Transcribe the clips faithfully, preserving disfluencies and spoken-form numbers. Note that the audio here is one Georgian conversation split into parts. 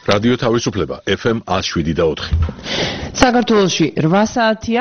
რადიო თავისუფლება ეფ ემ one oh seven და four. საქართველოში რვა საათია.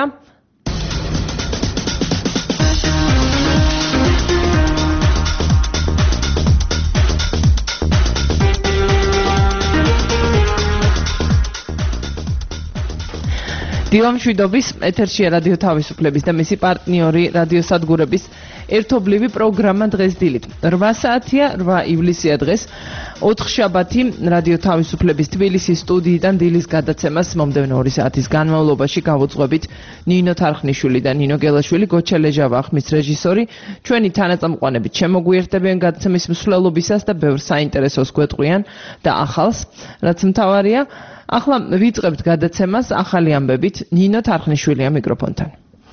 დილამშვიდობის ეთერშია რადიო თავისუფლების და მისი პარტნიორი რადიო სადგურების ერთობლივი პროგრამა დღეს დილით. რვა საათია, რვა ივლისია დღეს. ოთხშაბათი რადიო თავისუფლების თბილისის სტუდიიდან დილის გადაცემას მომდევნო ორი საათის განმავლობაში გავუძღვებით ნინო თარხნიშვილი და ნინო გელაშვილი, გოჩა ლეჟავა ახმის რეჟისორი. ჩვენი თანაწამყვანებით შემოგვიერთებიან გადაცემის მსვლელობისას და ბევრ საინტერესოს გვეტყვიან და ახალს, რაც მთავარია. ახლა ვიწყებთ გადაცემას ახალი ამბებით. ნინო თარხნიშვილია მიკროფონთან.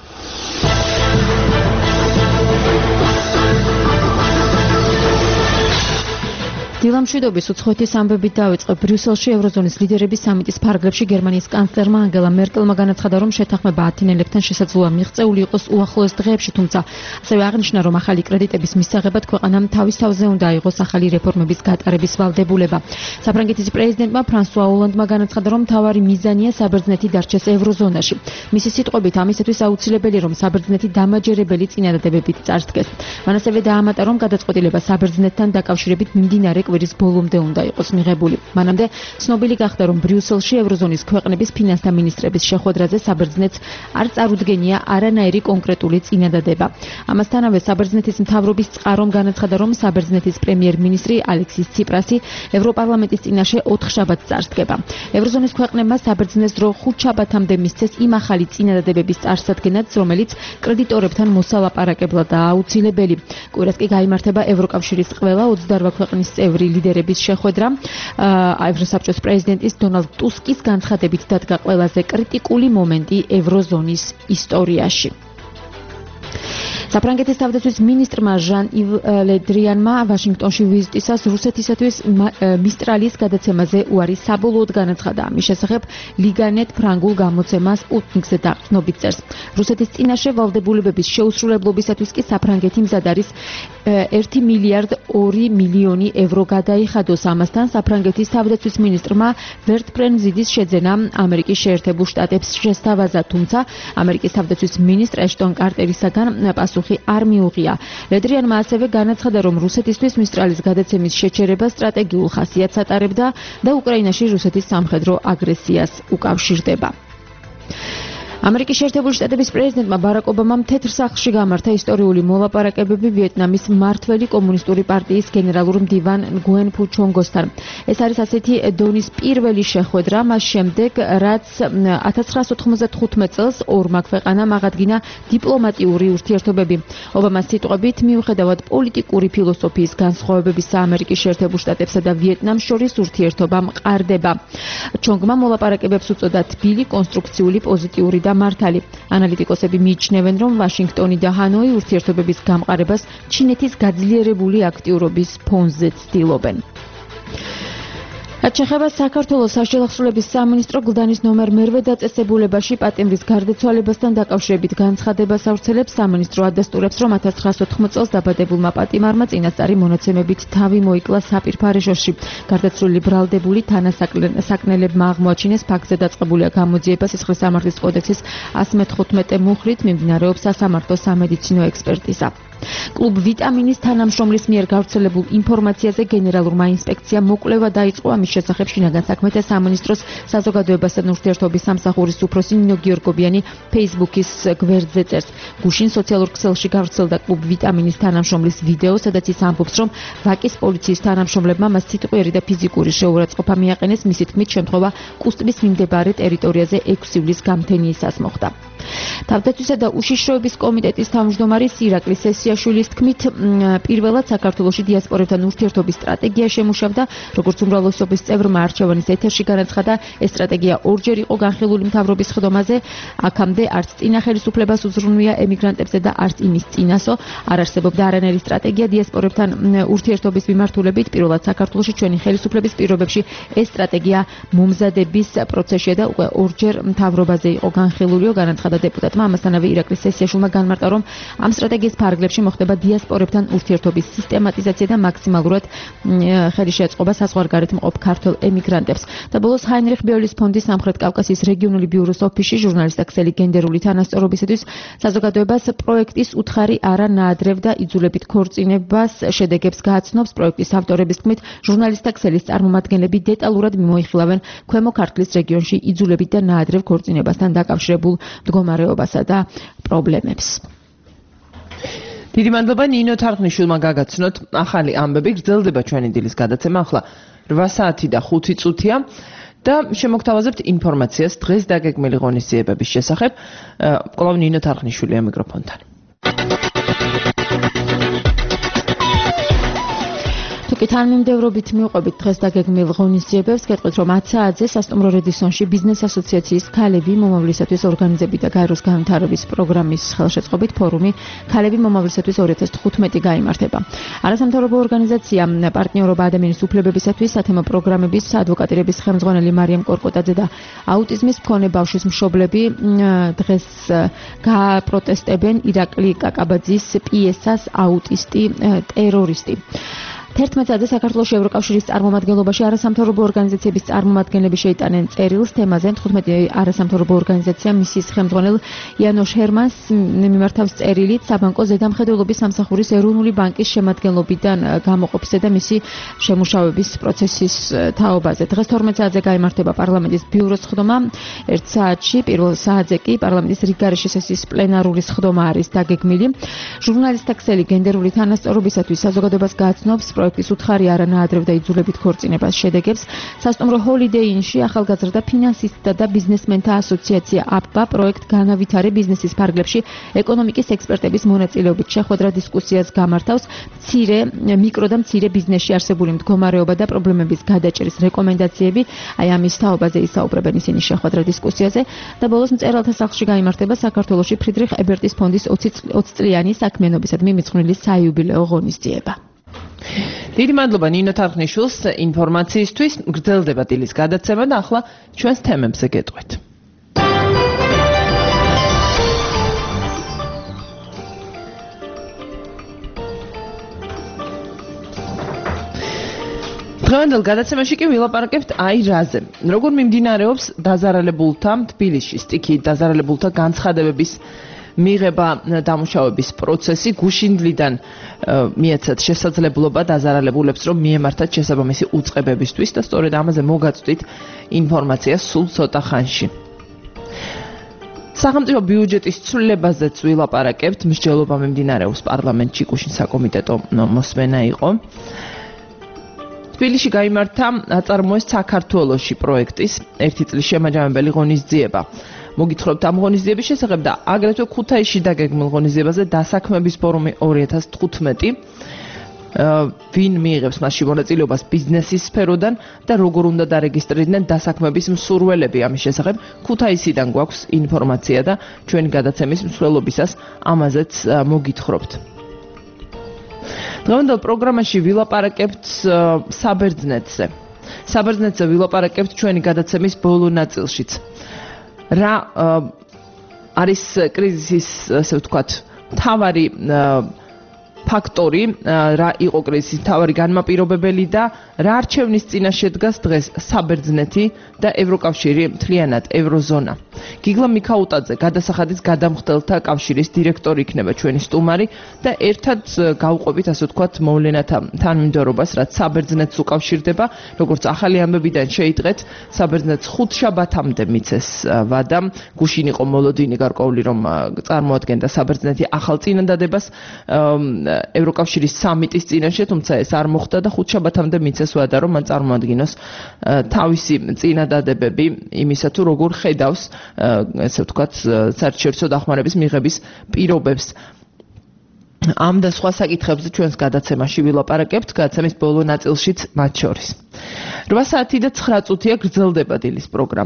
დილამშვიდობის უცხოეთის ამბებით დავიწყებ. ბრიუსელში ევროზონის ლიდერების სამიტის ფარგლებში გერმანიის კანცლერმა ანგელა მერკელმა განაცხადა, რომ შეთანხმება ათენელებთან შესაძლოა მიღწეული იყოს უახლოეს დღეებში, თუმცა ასევე აღნიშნა, რომ ახალი კრედიტების მისაღებად ქვეყანამ თავის თავზე უნდა აიღოს ახალი რეფორმების გატარების ვალდებულება. საფრანგეთის პრეზიდენტმა ფრანსუა ოლანდმა განაცხადა, რომ მთავარი მიზანია საბერძნეთი დარჩეს ევროზონაში. მისი სიტყვებით ამისათვის აუცილებელი, რომ საბერძნეთი დამაჯერებელი წინადადებებით წარსდგეს. მან ასევე დაამატა, რომ გადაწყვეტილება საბერძნეთთან დაკავშირებით მიმდინარე კვირის ბოლომდე უნდა იყოს მიღებული. მანამდე ცნობილი გახდა, რომ ბრიუსელში ევროზონის ქვეყნების ფინანსთა მინისტრების შეხვედრაზე საბერძნეთს არ წარუდგენია არანაირი კონკრეტული წინადადება. ამასთანავე საბერძნეთის მთავრობის წყარომ განაცხადა, რომ საბერძნეთის პრემიერ-მინისტრი ალექსის ციპრასი ევროპარლამენტის წინაშე ოთხშაბათს წარსდგება. ევროზონის ქვეყნებმა საბერძნეთს დრო ხუთშაბათამდე მისცეს იმ ახალი წინადადებების წარსადგენაც, რომელიც კრედიტორებთან მოსალაპარაკებლადაა აუცილებელი. კვირას კი გაიმართება ევროკავშირის ყველა ოცდაორ ქვეყნის წევრი ლიდერების შეხვედრა. ევროსაბჭოს პრეზიდენტის დონალდ ტუსკის განცხადებით დადგა ყველაზე კრიტიკული მომენტი ევროზონის ისტორიაში. საფრანგეთის თავდაცვის მინისტრმა ჟან-ივ ლე დრიანმა ვაშინგტონში ვიზიტისას რუსეთისათვის მისტრალის გადაცემაზე უარი საბოლოოდ განაცხადა. ამის შესახებ ლიგანეტ ფრანგულ გამოცემას სპუტნიკზე დაყრდნობით წერს. რუსეთის წინაშე ვალდებულებების შეუსრულებლობისათვის კი საფრანგეთი მზად არის ერთი მილიარდ ორი მილიონი ევრო გადაიხადოს. ამასთან საფრანგეთის თავდაცვის მინისტრმა ვერტფრენ მზიდის შეძენა ამერიკის შეერთებულ შტატებს შესთავაზა, თუმცა ამერიკის თავდაცვის მინისტრ ეშტონ კარტერისაგან პასუხი არ მიუღია. ლედრიანმა ასევე განაცხადა, რომ რუსეთისთვის მისტრალის გადაცემის შეჩერება სტრატეგიულ ხასიათს ატარებდა და უკრაინაში რუსეთის სამხედრო აგრესიას უკავშირდება. ამერიკის შეერთებული შტატების პრეზიდენტმა ბარაკ ობამამ თეთრ სახლში გამართა ისტორიული მოლაპარაკებები ვიეტნამის მმართველი კომუნისტური პარტიის გენერალურ მდივან ნგუენ ფუ ჩონგოსთან. ეს არის ასეთი დონის პირველი შეხვედრა მას შემდეგ, რაც ათას ცხრაასი ოთხმოცდათხუთმეტ წელს ორმა ქვეყანამ აღადგინა დიპლომატიური ურთიერთობები. ობამას სიტყვებით, მიუხედავად პოლიტიკური ფილოსოფიის განსხვავებებისა, ამერიკის შეერთებულ შტატებსა და ვიეტნამს შორის ურთიერთობა მყარდება. ჩონგმა მოლაპარაკებებს უწოდა თბილი, კონსტრუქციული, პოზიტიური და მართალი. ანალიტიკოსები მიიჩნევენ, რომ ვაშინგტონი და ჰანოი ურთიერთობების გამყარებას ჩინეთის გაძლიერებული აქტიურობის ფონზე ცდილობენ. რაც შეეხება საქართველოს საშინააღმდეგობის სამინისტრო გლდანის ნომერ მერვე დაწესებულებაში პატიმრის გარდაცვალებასთან დაკავშირებით განცხადებას ავრცელებს. სამინისტრო ადასტურებს, რომ ათას ცხრაასი ოთხმოცდაოთხ წელს დაბადებულმა პატიმარმა წინასწარი მონაცემებით თავი მოიკლა საპირფარეშოში. გარდაცვლილი ბრალდებული თანასაკნელებმა აღმოაჩინეს, ფაქტზე დაწყებულია გამოძიება სისხლისამართლის კოდექსის ასი მეთხუთმეტე მუხრით მიმდინარეობს სასამართლო სამედიცინო ექსპერტიზა. კლუბ ვიტამინის თანამშრომლის მიერ გავრცელებულ ინფორმაციაზე გენერალურმა ინსპექციამ მოკვლევა დაიწყო. ამის შესახებ შინაგან საქმეთა სამინისტროს საზოგადოებასთან ურთიერთობის სამსახურის უფროსი ნინო გიორგობიანი ფეისბუქის გვერდზე წერს. გუშინ სოციალურ ქსელში გავრცელდა კლუბ ვიტამინის თანამშრომლის ვიდეო, სადაც ის ამბობს, რომ ვაკის პოლიციის თანამშრომლებმა მას სიტყვიერი და ფიზიკური შეურაცხყოფა მიაყენეს. მისი თქმით, შემთხვევა კუსტმის მიმდებარე ტერიტორიაზე ექვსი ივლის გამთენიისას მოხდა. თავდაცვისა და უშიშროების კომიტეტის თავმჯდომარე ირაკლი სესიაშვილის თქმით, პირველად საქართველოში დიასპორებთან ურთიერთობის სტრატეგია შემუშავდა, როგორც უმრავლესობის წევრმა არჩევანის ეთერში განაცხადა, ეს სტრატეგია ორჯერ იყო განხილული მთავრობის ხდომაზე, აქამდე არც წინა ხელისუფლებას უზრუნვია ემიგრანტებზე და არც იმის წინასო, არ არსებობდა არანაირი სტრატეგია დიასპორებთან ურთიერთობის მიმართულებით. პირველად საქართველოში ჩვენი ხელისუფლების პირობებში ეს სტრატეგია მომზადების პროცესშია და უკვე ორჯერ მთავრობაზე იყო განხილულიო, განაცხადა განაცხადა დეპუტატმა. ამასთანავე ირაკლის სესიაშვილმა განმარტა, რომ ამ სტრატეგიის ფარგლებში მოხდება დიასპორებთან ურთიერთობის სისტემატიზაცია და მაქსიმალურად ხელი შეეწყობა საზღვარგარეთ მყოფ ქართველ ემიგრანტებს. და ბოლოს ჰაინრიხ ბიოლის ფონდის სამხრეთ კავკასიის რეგიონული ბიუროს ოფისში ჟურნალისტთა ქსელი გენდერული თანასწორობისათვის საზოგადოებას პროექტის უთხარი არა ნაადრევ და იძულებით ქორწინებას შედეგებს გააცნობს. პროექტის ავტორების თქმით, ჟურნალისტთა ქსელის წარმომადგენლები დეტალურად მიმოიხილავენ ქვემო ქართლის რეგიონში იძულებით და ნაადრევ ქორწინებასთან დაკავშირებულ მდგომარეობასა და პრობლემებს. დიდი მადლობა ნინო თარხნიშვილმა გაგაცნოთ ახალი ამბები. გრძელდება ჩვენი დილის გადაცემა. ახლა რვა საათი და ხუთი წუთია და შემოგთავაზებთ ინფორმაციას დღეს დაგეგმილი ღონისძიებების შესახებ. კვლავ ნინო თარხნიშვილია მიკროფონთან. თანმიმდევრობით მივყვებით დღეს დაგეგმილ ღონისძიებებს, გეტყვით, რომ ათი საათზე სასტუმრო რედისონში ბიზნეს ასოციაციის ქალები მომავლისათვის ორგანიზებით და გაეროს განვითარების პროგრამის ხელშეწყობით ფორუმი ქალები მომავლისათვის ორი ათას თხუთმეტი გაიმართება. არასამთავრობო ორგანიზაცია პარტნიორობა ადამიანის უფლებებისათვის სათემო პროგრამების ადვოკატირების ხელმძღვანელი მარიამ კორკოტაძე და აუტიზმის მქონე ბავშვის მშობლები დღეს გააპროტესტებენ ირაკლი კაკაბაძის პიესას აუტისტი ტერორისტი. თერთმეტ საათზე საქართველოს ევროკავშირის წარმომადგენლობაში არასამთავრობო ორგანიზაციების წარმომადგენლები შეიტანენ წერილს თემაზე. თხუთმეტი არასამთავრობო ორგანიზაცია მისის ხელმძღვანელ იანოშ ჰერმანს მიმართავს წერილით საბანკო ზედამხედველობის სამსახურის ეროვნული ბანკის შემადგენლობიდან გამოყოფისა და მისი შემუშავების პროცესის თაობაზე. დღეს თორმეტ საათზე გაიმართება პარლამენტის ბიუროს სხდომა. ერთ საათში პირველ საათზე კი პარლამენტის რიგგარეშე სესიის პლენარული სხდომა არის დაგეგმილი. ჟურნალისტთა ქსელი გენდერული თანასწორობისათვის საზოგადოებას გააცნობს პროექტის უთხარი არა ნაადრევ და იძულებით ქორწინებას შედეგებს. სასტუმრო ჰოლიდეი ინში ახალგაზრდა ფინანსისტთა და ბიზნესმენთა ასოციაცია აპბა პროექტ განავითარე ბიზნესის ფარგლებში ეკონომიკის ექსპერტების მონაწილეობით შეხვედრა დისკუსიას გამართავს. მცირე, მიკრო და მცირე ბიზნესში არსებული მდგომარეობა და პრობლემების გადაჭრის რეკომენდაციები, აი ამის თაობაზე ისაუბრებენ ისინი შეხვედრა დისკუსიაზე და ბოლოს მწერალთა სახლში გაიმართება საქართველოში ფრიდრიხ ებერტის ფონდის ოცი წლიანი საქმიანობისადმი მიძღვნილი საიუბილეო ღონისძიება. დიდი მადლობა ნინო თარხნიშვილს ინფორმაციისთვის. გრძელდება დილის გადაცემა და ახლა ჩვენს თემებზე გეტყვით. დღევანდელ გადაცემაში კი ვილაპარაკებთ აი რაზე. როგორ მიმდინარეობს დაზარალებულთა თბილისში სტიქიით დაზარალებულთა განცხადებების მიღება დამუშავების პროცესი. გუშინდლიდან მიეცათ შესაძლებლობა დაზარალებულებს, რომ მიემართათ შესაბამისი უწყებებისთვის და სწორედ ამაზე მოგაწვდით ინფორმაცია სულ ცოტა ხანში. სახელმწიფო ბიუჯეტის ცვლილებაზეც ვილაპარაკებთ. მსჯელობა მიმდინარეობს პარლამენტში, გუშინ საკომიტეტო მოსმენა იყო. თბილისში გაიმართა აწარმოეს საქართველოში პროექტის ერთი წლის შემაჯამებელი ღონისძიება. მოგითხრობთ ამ ღონისძიების შესახებ და აგრეთვე ქუთაისში დაგეგმილ ღონისძიებაზე დასაქმების ფორუმი ორი ათას თხუთმეტი. ვინ მიიღებს მასში მონაწილეობას ბიზნესის სფეროდან და როგორ უნდა დარეგისტრირდნენ დასაქმების მსურველები. ამის შესახებ ქუთაისიდან გვაქვს ინფორმაცია და ჩვენი გადაცემის მსვლელობისას ამაზეც მოგითხრობთ. დღევანდელ პროგრამაში ვილაპარაკებთ საბერძნეთზე. საბერძნეთზე ვილაპარაკებთ ჩვენი გადაცემის ბოლო ნაწილშიც. რა არის კრიზისის, ასე ვთქვათ, მთავარი ფაქტორი, რა იყო კრიზისის მთავარი განმაპირობებელი და რა არჩევნის წინაშე დგას დღეს საბერძნეთი და ევროკავშირი, მთლიანად ევროზონა. გიგლა მიქაუტაძე, გადასახადის გადამხდელთა კავშირის დირექტორი იქნება ჩვენი სტუმარი და ერთად გავყვებით, ასე ვთქვათ, მოვლენათა თანმიმდევრობას, რაც საბერძნეთს უკავშირდება. როგორც ახალი ამბებიდან შეიტყეთ, საბერძნეთს ხუთშაბათამდე მიცეს ვადა. გუშინ იყო მოლოდინი გარკვეული, რომ წარმოადგენდა საბერძნეთი ახალ წინადადებას ევროკავშირის სამიტის წინაშე, თუმცა ეს არ მოხდა და ხუთშაბათამდე მიცეს ვადა, რომ მან წარმოადგინოს თავისი წინადადებები იმისა თუ როგორ ხედავს, ესე ვთქვათ, საერთაშორისო დახმარების მიღების პირობებს. ამ და სხვა საკითხებზე ჩვენს გადაცემაში ვილაპარაკებთ, გადაცემის ბოლო ნაწილშიც მათ შორის. რვა საათი და ცხრა წუთია გრძელდება დილის პროგრამა.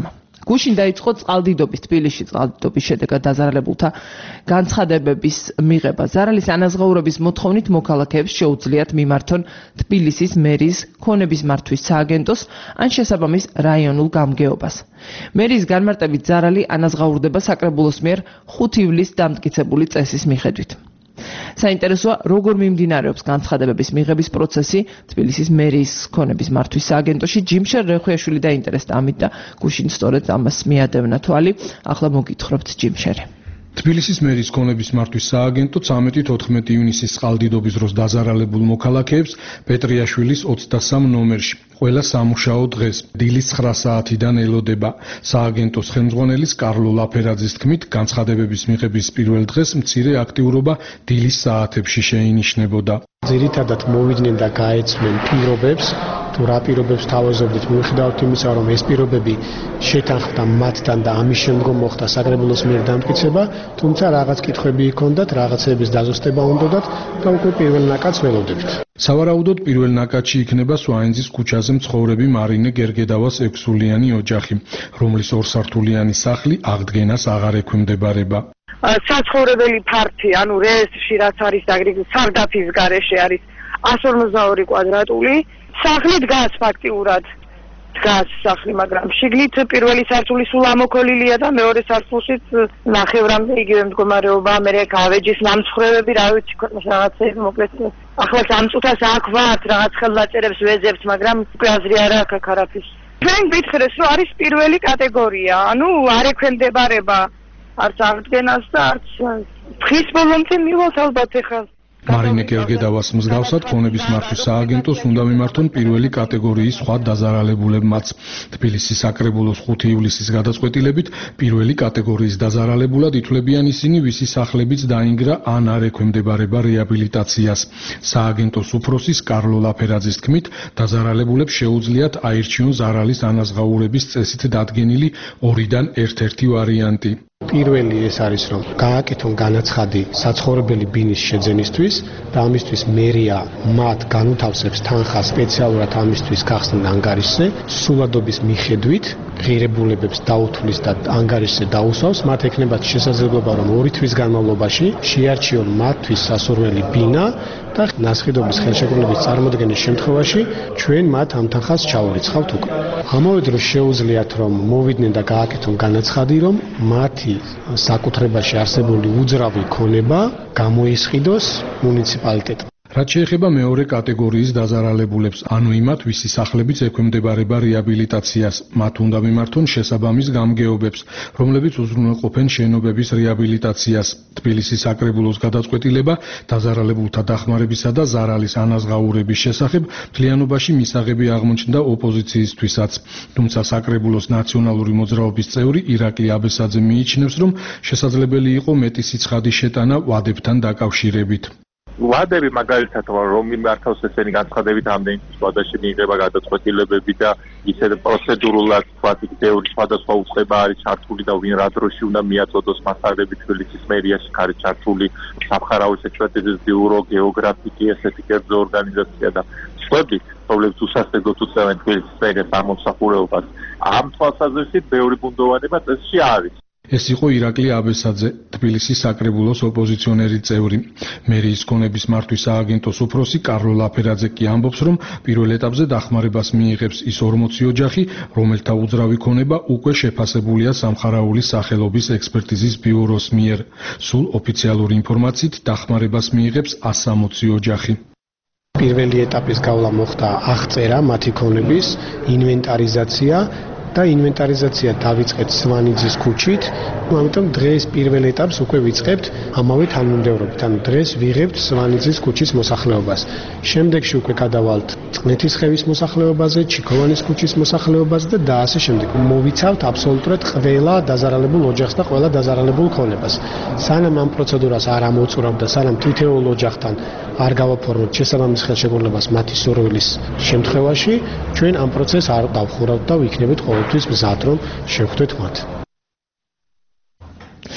გუშინ დაიწყო წყალდიდობის თბილისში წყალდიდობის შედეგად დაზარალებულთა განცხადებების მიღება. ზარალის ანაზღაურების მოთხოვნით მოქალაქეებს შეუძლიათ მიმართონ თბილისის მერის ქონების მართვის სააგენტოს ან შესაბამის რაიონულ გამგეობას. მერის განმარტებით ზარალი ანაზღაურდება საკრებულოს მიერ ხუთი ივლისს დამტკიცებული წესის მიხედვით. საინტერესოა, როგორ მიმდინარეობს განცხადებების მიღების პროცესი თბილისის მერის ქონების მართვის სააგენტოში. ჯიმშერ რეხვიაშვილი დაინტერესდა ამით და გუშინ სწორედ ამას მიადევნა თვალი. ახლა მოგითხრობთ ჯიმშერი. თბილისის მერის ქონების მართვის სააგენტო ცამეტი თოთხმეტი ივნისის წყალდიდობის დროს დაზარალებულ მოქალაქეებს პეტრიაშვილის ოცდასამ ნომერში ყველა სამუშაო დღეს დილის ცხრა საათიდან ელოდება. სააგენტოს ხელმძღვანელის კარლო ლაფერაძის თქმით, განცხადებების მიღების პირველ დღეს მცირე აქტიურობა დილის საათებში შეინიშნებოდა. ძირითადად მოვიდნენ და გაეცნენ პირობებს, თუ რა პირობებს თავაზობდით, მიუხედავად იმისა, რომ ეს პირობები შეთანხმდა მათთან და ამის შემდგომ მოხდა საკრებულოს მიერ დამტკიცება, თუმცა რაღაც კითხვები ჰქონდათ, რაღაცების დაზუსტება უნდათ და უკვე პირველ ნაკადს ველოდებთ. სავარაუდოდ პირველ ნაკადში იქნება სვაინძის ქუჩაზე მცხოვრები მარინე გერგედავას ექვსულიანი ოჯახი, რომლის ორსართულიანი სახლი აღდგენას აღარ ექვემდებარება. საცხოვრებელი ფართი, ანუ რეესტრში რაც არის დაგრიგული სარდაფის გარეშე არის εκατს ორმოცდაორი კვადრატული. სახლი დგას ფაქტიურად. დგას სახლი, მაგრამ შიგნით პირველი სართული სულ ამოქოლილია და მეორე სართულშიც ნახევრამდე იგივე მდგომარეობა, მე გავეჯის ნამცხრევები, რა ვიცი, რაღაცები მოკლედ. ახლა ამ წუთას აქ ვართ, რაღაც ხელნაწერებს ვეძებთ, მაგრამ უკვე აზრი არა აქვს აქ არაფრის. ჩვენ გითხრეს, რომ არის პირველი კატეგორია, ანუ არ ექვემდებარება არც აღდგენას და არც დღის ბოლომდე მივალთ ალბათ ახლა. მარინე გერგედავას მსგავსად ქონების მართვის სააგენტოს უნდა მიმართონ პირველი კატეგორიის სხვა დაზარალებულებმაც. თბილისის საკრებულოს ხუთი ივლისის გადაწყვეტილებით პირველი კატეგორიის დაზარალებულად ითვლებიან ისინი, ვისი სახლებიც დაინგრა ან არ ექვემდებარება რეაბილიტაციას. სააგენტოს უფროსის კარლო ლაფერაძის თქმით, დაზარალებულებს შეუძლიათ აირჩიონ ზარალის ანაზღაურების წესით დადგენილი ორიდან ერთ-ერთი ვარიანტი. პირველი ეს არის, რომ გააკეთონ განაცხადი საცხოვრებელი ბინის შეძენისთვის და ამისთვის მერია მათ განუთავსებს თანხას სპეციალურად ამისთვის გახსნილ ანგარიშზე, სულადობის მიხედვით ღირებულებებს დაუთვლის და ანგარიშზე დაუსვავს, მათ ექნებათ შესაძლებლობა, რომ ორი თვის განმავლობაში შეარჩიონ მათთვის სასურველი ბინა და ნასყიდობის ხელშეკრულების წარმოქმნის შემთხვევაში ჩვენ მათ ამ თანხას ჩაურიცხავთ უკვე. ამავე დროს შეუძლიათ, რომ მოვიდნენ და გააკეთონ განაცხადი, რომ მათი საკუთრებაში არსებული უძრავი ქონება გამოისყიდოს მუნიციპალიტეტმა. რაც შეეხება მეორე კატეგორიის დაზარალებულებს, ანუ იმათ, ვისი სახლებიც ექვემდებარება რეაბილიტაციას, მათ უნდა მიმართონ შესაბამის გამგეობებს, რომლებიც უზრუნველყოფენ შენობების რეაბილიტაციას. თბილისის საკრებულოს გადაწყვეტილება დაზარალებულთა დახმარებისა და ზარალის ანაზღაურების შესახებ მთლიანობაში მისაღები აღმოჩნდა ოპოზიციისთვისაც. თუმცა საკრებულოს ნაციონალური მოძრაობის წევრი ირაკლი აბესაძე მიიჩნევს, რომ შესაძლებელი იყო მეტი სიცხადის შეტანა ვადებთან დაკავშირებით. ვადები მაგალითად რომ მიმართავს ესენი განცხადებით ამდენი სხვადასხვა მიიღება გადაწყვეტილებები და ისე პროცედურულად თქვათ იქ ბევრი სხვადასხვა უწყება არის ჩართული და ვინ რა დროში უნდა მიაწოდოს მასალები თბილისის მერიაში არის ჩართული სამხარაოს ექსპერტიზის ბიურო, გეოგრაფიკი, ესეთი კერძო ორგანიზაცია და სხვები, რომლებიც უსასტიკოდ უწევენ თბილისის მერიას ამომსახურებას. ამ თვალსაზრისით ბევრი ბუნდოვანება წესში არის. ეს იყო ირაკლი აბესაძე, თბილისის საკრებულოს ოპოზიციონერი წევრი. მერიის ქონების მართვის სააგენტოს უფროსი კარლო ლაფერაძე კი ამბობს, რომ პირველ ეტაპზე დახმარებას მიიღებს ის ორმოცი ოჯახი, რომელთა უძრავი ქონება უკვე შეფასებულია სამხარაულის სახელობის ექსპერტიზის ბიუროს მიერ. სულ ოფიციალური ინფორმაციით დახმარებას მიიღებს ასი სამოცი ოჯახი. პირველი ეტაპის გავლა მოხდა აღწერა მათი ქონების, ინვენტარიზაცია და ინვენტარიზაცია დავიწყეთ სვანიძის ქუჩით. ამიტომ დღეს პირველ ეტაპს უკვე ვიწყებთ ამავე თანმიმდევრობით. ანუ დღეს ვიღებთ სვანიძის ქუჩის მოსახლეობას. შემდეგში უკვე გადავალთ წყნეთისხევის მოსახლეობაზე, ჩიქოვანის ქუჩის მოსახლეობაზე და ასე შემდეგ. მოვიცავთ აბსოლუტურად ყველა დაზარალებულ ოჯახს და ყველა დაზარალებულ ქონებას. სანამ ამ პროცედურას არ ამოწურავთ და სანამ თითოეულ ოჯახთან არ გავაფორმოთ შესაბამის ხელშეკრულებას მათი სურვილის შემთხვევაში, ჩვენ ამ პროცესს არ დავხურავთ და ვიქნებით ყოველთვის მზად, რომ შევხვდეთ მათ.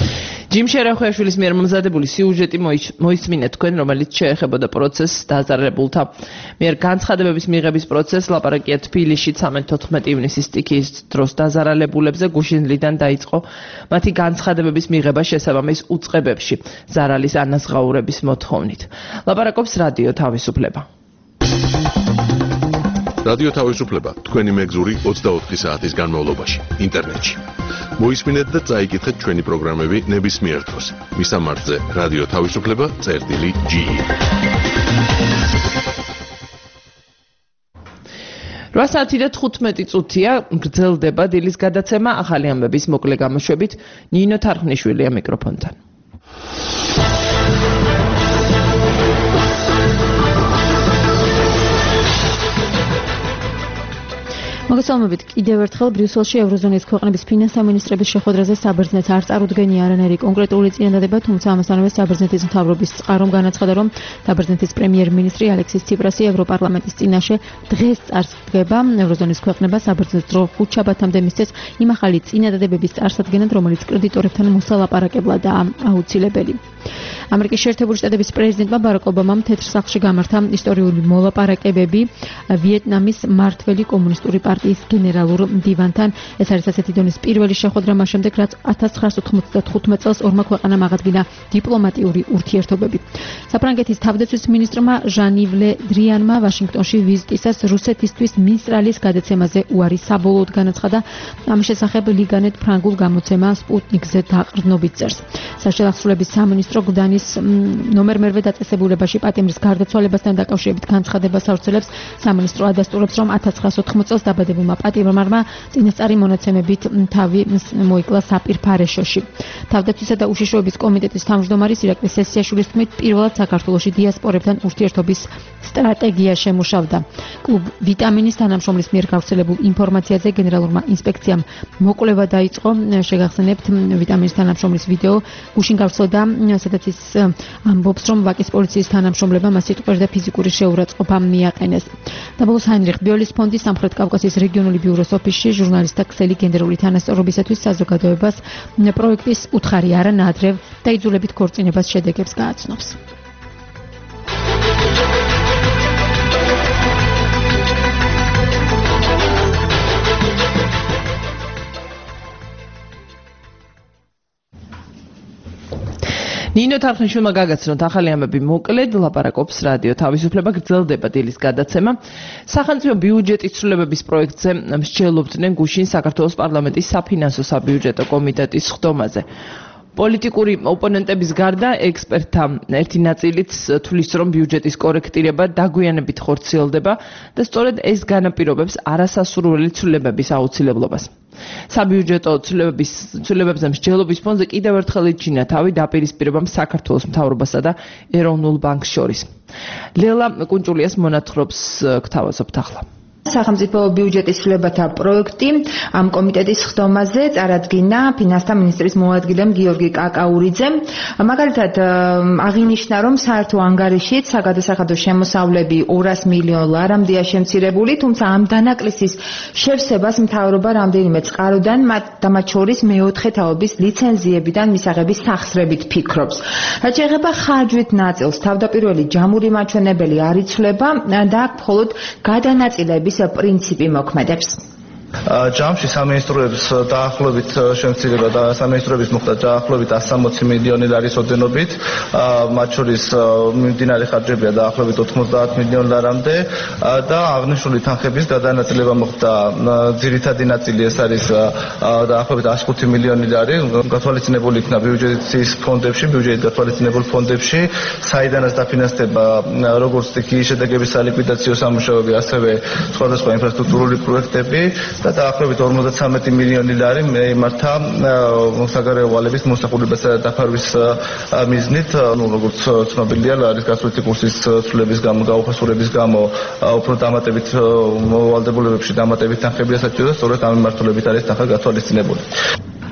ჯიმ შერახვეაშვილის მიერ მომზადებული სიუჟეტი მოისმინეთ თქვენ, რომელიც შეეხებოდა პროცესს დაზარალებულთა მიერ განცხადებების მიღების პროცესს. ლაპარაკია თბილისში ცხრამეტი ივნისის სტიქიის დროს დაზარალებულებზე. გუშინლიდან დაიწყო მათი განცხადებების მიღება შესაბამის უწყებებში ზარალის ანაზღაურების მოთხოვნით. ლაპარაკობს რადიო თავისუფლება. რადიო თავისუფლება თქვენი მეგზური ოცდაოთხი საათის განმავლობაში ინტერნეტში. მოისმინეთ და წაიკითხეთ ჩვენი პროგრამები ნებისმიერ დროს. მისამართზე რადიო თავისუფლება წერტილი ჯი. რვა საათი და თხუთმეტი წუთია გრძელდება დილის გადაცემა ახალი ამბების მოკლე გამოშვებით. ნინო თარხნიშვილია მიკროფონთან. მოგესალმებით. კიდევ ერთხელ ბრიუსელში ევროზონის ქვეყნების ფინანსთა მინისტრების შეხვედრაზე საბერძნეთს არ წარუდგენია არანაირი კონკრეტული წინადადება, თუმცა ამასთანავე საბერძნეთის მთავრობის წყარომ განაცხადა, რომ საბერძნეთის პრემიერ-მინისტრი ალექსის ციპრასი ევროპარლამენტის წინაშე დღეს წარსდგება ევროზონის ქვეყნება საბერძნეთს დრო ხუთშაბათამდე მისცეს იმ ახალი წინადადებების წარსადგენად, რომელიც კრედიტორებთან მოსალაპარაკებლადაა აუცილებელი. ამერიკის შეერთებული შტატების პრეზიდენტმა ბარაკ ობამამ თეთრ სახლში გამართა ისტორიული მოლაპარაკებები ვიეტნამის მმართველი კომუნისტური პარტიის გენერალურ მდივანთან. ეს არის ასეთი დონის პირველი შეხვედრა მას შემდეგ, რაც ათას ცხრაასი ოთხმოცდათხუთმეტ წელს ორმა ქვეყანამ აღადგინა დიპლომატიური ურთიერთობები. საფრანგეთის თავდაცვის მინისტრმა ჟან-იվ ლე დრიანმა ვაშინგტონში ვიზიტისას რუსეთისთვის მინსტრალის გადაცემაზე უარი საბოლოოდ განაცხადა. ამის შესახებ ლიგანეთ ფრანგულ გამოცემა სპუტნიკზე დაყრდნობით წერს. საშემსრულების სამინისტრო გდანის ნომერ მერვე დაწესებულებაში პატიმრის გარდაცვალებასთან დაკავშირებით განცხადებას ავრცელებს. სამინისტრო ადასტურებს, რომ ათას ცხრაასი ოთხმოცდაოთხ წელს დაბადებულმა პატიმრმა წინასწარი მონაცემებით თავი მოიკლა საპირფარეშოში. თავდაცვისა და უშიშროების კომიტეტის თავმჯდომარის ირაკლი სესიაშვილის თქმით, პირველად საქართველოში დიასპორებთან ურთიერთობის სტრატეგია შემუშავდა. კლუბ ვიტამინის თანამშრომლის მიერ გავრცელებულ ინფორმაციაზე გენერალურმა ინსპექციამ მოკვლევა დაიწყო. შეგახსენებთ ვიტამინის თანამშრომლის ვიდეო გუშინ გავრცელდა, სადაც ის ამბობს, რომ ვაკის პოლიციის თანამშრომლებმა მას სიტყვեր და ფიზიკური შეურაცხყოფა მიაყენეს. დაბოლოს ჰაინრიხ ბიოლის ფონდის სამხრეთ კავკასიის რეგიონული ბიუროს ოფისში ჟურნალისტთა ქსელი გენერალური თანასწორობისათვის საზოგადოებას პროექტის უთხარი არა ნადრევ და იძულებით ქორწინებას შედეგებს გააცნობს. ნინო თარხნიშვილმა გაგაცნოთ ახალი ამბები მოკლედ. ლაპარაკობს რადიო თავისუფლება. გრძელდება დილის გადაცემა. სახელმწიფო ბიუჯეტის ცვლილებების პროექტზე მსჯელობდნენ გუშინ საქართველოს პარლამენტის საფინანსო საბიუჯეტო კომიტეტის სხდომაზე. პოლიტიკური ოპონენტების გარდა ექსპერტთა ერთი ნაწილიც თვლის, რომ ბიუჯეტის კორექტირება დაგვიანებით ხორციელდება და სწორედ ეს განაპირობებს არასასურველი ცვლილებების აუცილებლობას. საბიუჯეტო ცვლილებების ცვლილებებზე მსჯელობის ფონზე კიდევ ერთხელ იჩინა თავი დაპირისპირებამ საქართველოს მთავრობასა და ეროვნულ ბანკს შორის. ლელა კუნჭულიას მონათხრობს გთავაზობთ ახლა. სახელმწიფო ბიუჯეტის ცვლილებათა პროექტი ამ კომიტეტის სხდომაზე წარადგინა ფინანსთა მინისტრის მოადგილემ გიორგი კაკაურიძემ. მაგალითად აღინიშნა, რომ საერთო ანგარიშით საგადასახადო შემოსავლები ორას მილიონ ლარამდეა შემცირებული, თუმცა ამ დანაკლისის შევსებას მთავრობა რამდენიმე წყაროდან, და მათ შორის მეოთხე თაობის ლიცენზიებიდან მისაღების სახსრებით ფიქრობს. რაც შეეხება ხარჯვით ნაწილს, თავდაპირველი ჯამური მაჩვენებელი არ იცვლება და აქ მხოლოდ გადანაწილების პრინციპი მოქმედებს. ჯამში სამინისტროებს დაახლოებით შემცირება და სამინისტროების მოხდა დაახლოებით ასი სამოცი მილიონი ლარის ოდენობით, მათ შორის მიმდინარე ხარჯებია დაახლოებით ოთხმოცდაათ მილიონ ლარამდე და აღნიშნული თანხების გადანაწილება მოხდა. ძირითადი ნაწილი ეს არის დაახლოებით ასი ხუთი მილიონი ლარი, გათვალისწინებული იქნა ბიუჯეტის ფონდებში, ბიუჯეტით გათვალისწინებულ ფონდებში, საიდანაც დაფინანსდება როგორც სტიქიის შედეგების სალიკვიდაციო სამუშაოები, ასევე სხვადასხვა ინფრასტრუქტურული პროექტები. და დაახლოებით ორმოცდათვრამეტი მილიონი ლარი იმართა საგარეო ვალების მოსახულებასა და დაფარვის მიზნით, ну როგორც ცნობილია, ლარის გასვლითი კურსის ცვლილების გამო, გაუფასურების გამო უფრო დამატებით მოვალდებულებებში დამატებით თანხებია საჭირო და სწორედ ამ მიმართულებით არის თანხა გათვალისწინებული.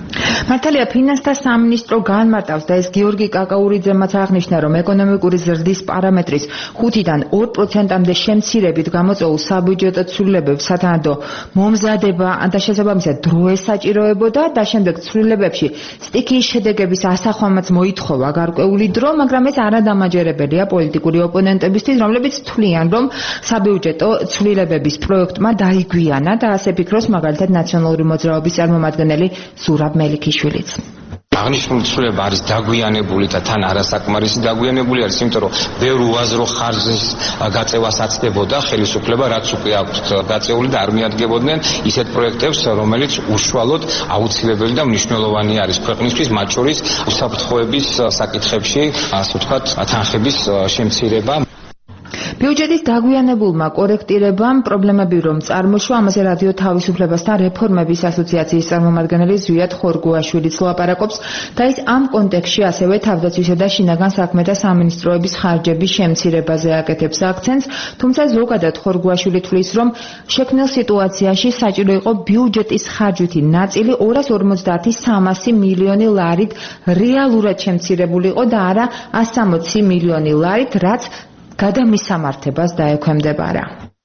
მართალია ფინანსთა სამინისტრო განმარტავს და ეს გიორგი კაკაურიძემაც აღნიშნა, რომ ეკონომიკური ზრდის პარამეტრის ხუთიდან ორ პროცენტამდე შემცირებით გამოწვეულ საბიუჯეტო ცვლილებებს სათანადო მომზადება და შესაბამისად დრო ესაჭიროებოდა და შემდეგ ცვლილებებში სტიქიის შედეგების ასახვამაც მოითხოვა გარკვეული დრო, მაგრამ ეს არადამაჯერებელია პოლიტიკური ოპონენტებისთვის, რომლებიც თვლიან, რომ საბიუჯეტო ცვლილებების პროექტმა დაიგვიანა და ასე ფიქრობს მაგალითად ნაციონალური მოძრაობის წარმომადგენელი ზურაბ მელიქიშვილიც. აღნიშნული ცვლილება არის დაგვიანებული და თან არასაკმარისი დაგვიანებული არის, იმიტომ რომ ბევრ უაზრო ხარჯის გაწევა საცდებოდა ხელისუფლება, რაც უკვე აქვს გაწეული და არ მიადგებოდნენ ისეთ პროექტებს, რომელიც უშუალოდ აუცილებელი და მნიშვნელოვანი არის ქვეყნისთვის, მათ შორის უსაფრთხოების საკითხებში, ასე ვთქვათ, თანხების შემცირება. ბიუჯეტის დაგვიანებულმა კორექტირებამ პრობლემები რომ წარმოშვა, ამაზე რადიო თავისუფლებასთან რეფორმების ასოციაციის წარმომადგენელი ზვიად ხორგუაშვილიც ლაპარაკობს და ის ამ კონტექსტში ასევე თავდაცვისა და შინაგან საქმეთა სამინისტროების ხარჯების შემცირებაზე აკეთებს აქცენტს, თუმცა ზოგადად ხორგუაშვილი თვლის, რომ შექმნილ სიტუაციაში საჭირო იყო ბიუჯეტის ხარჯვითი ნაწილი ორას ორმოცდაათი სამასი მილიონი ლარით რეალურად შემცირებულიყო და არა ასი სამოცი მილიონი ლარით, რაც გადამისამართებას დაექვემდებარა.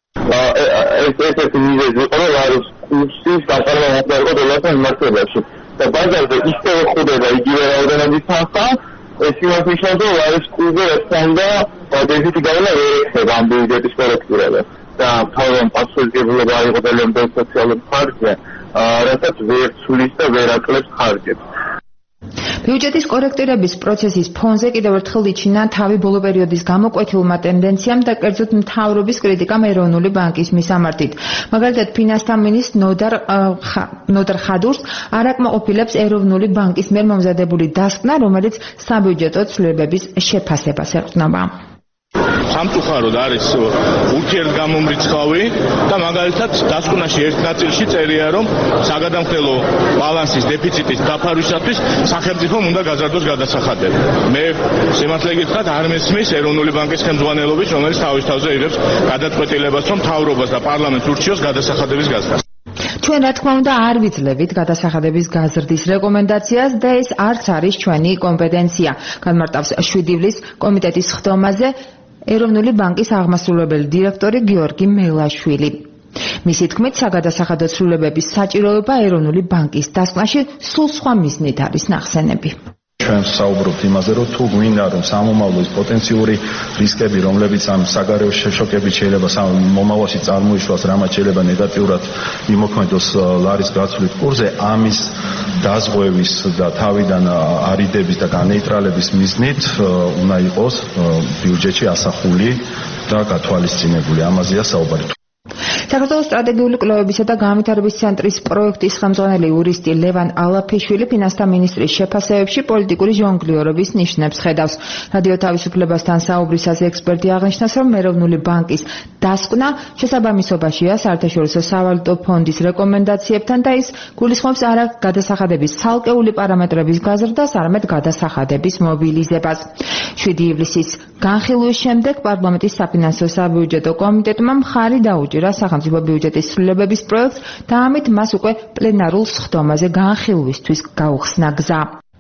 ეს ეს მიზეზი იყო, რომ არის კურსის დაწარება იყო დოლართან მიმართებაში. და ბაზარზე ისევე ხვდება იგივე რაოდენობის თანხა, ეს იმას ნიშნავს, რომ არის კურსზე და დეფიციტი გავლა ვერ ეხება ამ ბიუჯეტის კორექტირებას. და თავიდან პასუხისმგებლობა იყო ძალიან ბევრ სოციალურ ხარჯზე, რასაც ვერ ცვლის და ვერ აკლებს ხარჯებს. ბიუჯეტის კორექტირების პროცესის ფონზე კიდევ ერთხელ იჩინა თავი ბოლო პერიოდის გამოკვეთილმა ტენდენციამ და კერძოდ მთავრობის კრიტიკამ ეროვნული ბანკის მისამართით. მაგალითად, ფინანსთა მინისტრ ნოდარ ნოდარ ხადურს არ აკმაყოფილებს ეროვნული ბანკის მიერ მომზადებული დასკვნა, რომელიც საბიუჯეტო ცვლილებების შეფასებას ეყრდნობა. სამწუხაროდ არის ურთიერთგამომრიცხავი და მაგალითად დასკვნაში ერთ ნაწილში წერია, რომ საგადამხდელო ბალანსის დეფიციტის დაფარვისათვის სახელმწიფომ უნდა გაზარდოს გადასახადები. მე სიმართლე გითხრათ, არ მესმის ეროვნული ბანკის ხელმძღვანელობის, რომელიც თავის თავზე იღებს გადაწყვეტილებას, რომ მთავრობას და პარლამენტს ურჩიოს გადასახადების გაზრდა. ჩვენ რა თქმა უნდა არ ვიძლევით გადასახადების გაზრდის რეკომენდაციას და ეს არც არის ჩვენი კომპეტენცია, განმარტავს შვიდი ივლის კომიტეტის ხდომაზე ეროვნული ბანკის აღმასრულებელი დირექტორი გიორგი მელაშვილი. მისი თქმით, საგადასახადო ცვლილებების საჭიროება ეროვნული ბანკის დასკვნაში სულ სხვა მიზნით არის ნახსენები. ჩვენ საუბრობთ იმაზე, რომ თუ გვინდა რომ სამომავლო პოტენციური რისკები, რომლებიც ამ საგარეო შოკებით შეიძლება მომავალში წარმოიშვას, რამაც შეიძლება ნეგატიურად იმოქმედოს ლარის გაცვლის კურსზე, ამის დაზღვევის და თავიდან არიდების და განეიტრალების მიზნით უნდა იყოს ბიუჯეტში ასახული და გათვალისწინებული. ამაზეა საუბარი. საქართველოს სტრატეგიული კვლევებისა და განვითარების ცენტრის პროექტის ხელმძღვანელი იურისტი ლევან ალაფიშვილი ფინანსთა მინისტრის შეფასებებში პოლიტიკური ჟონგლიორობის ნიშნებს ხედავს. რადიო თავისუფლებასთან საუბრისას ექსპერტი აღნიშნავს, რომ ეროვნული ბანკის დასკვნა შესაბამისობაშია საერთაშორისო სავალუტო ფონდის რეკომენდაციებთან და ის გულისხმობს არა გადასახადების ცალკეული პარამეტრების გაზრდას, არამედ გადასახადების მობილიზებას. შვიდი ივლისის განხილვის შემდეგ პარლამენტის საფინანსო საბიუჯეტო კომიტეტმა მხარი დაუჭირა სახელმწიფო ბიუჯეტის ცვლილებების პროექტს და ამით მას უკვე პლენარულ სხდომაზე განხილვისთვის გაუხსნა გზა.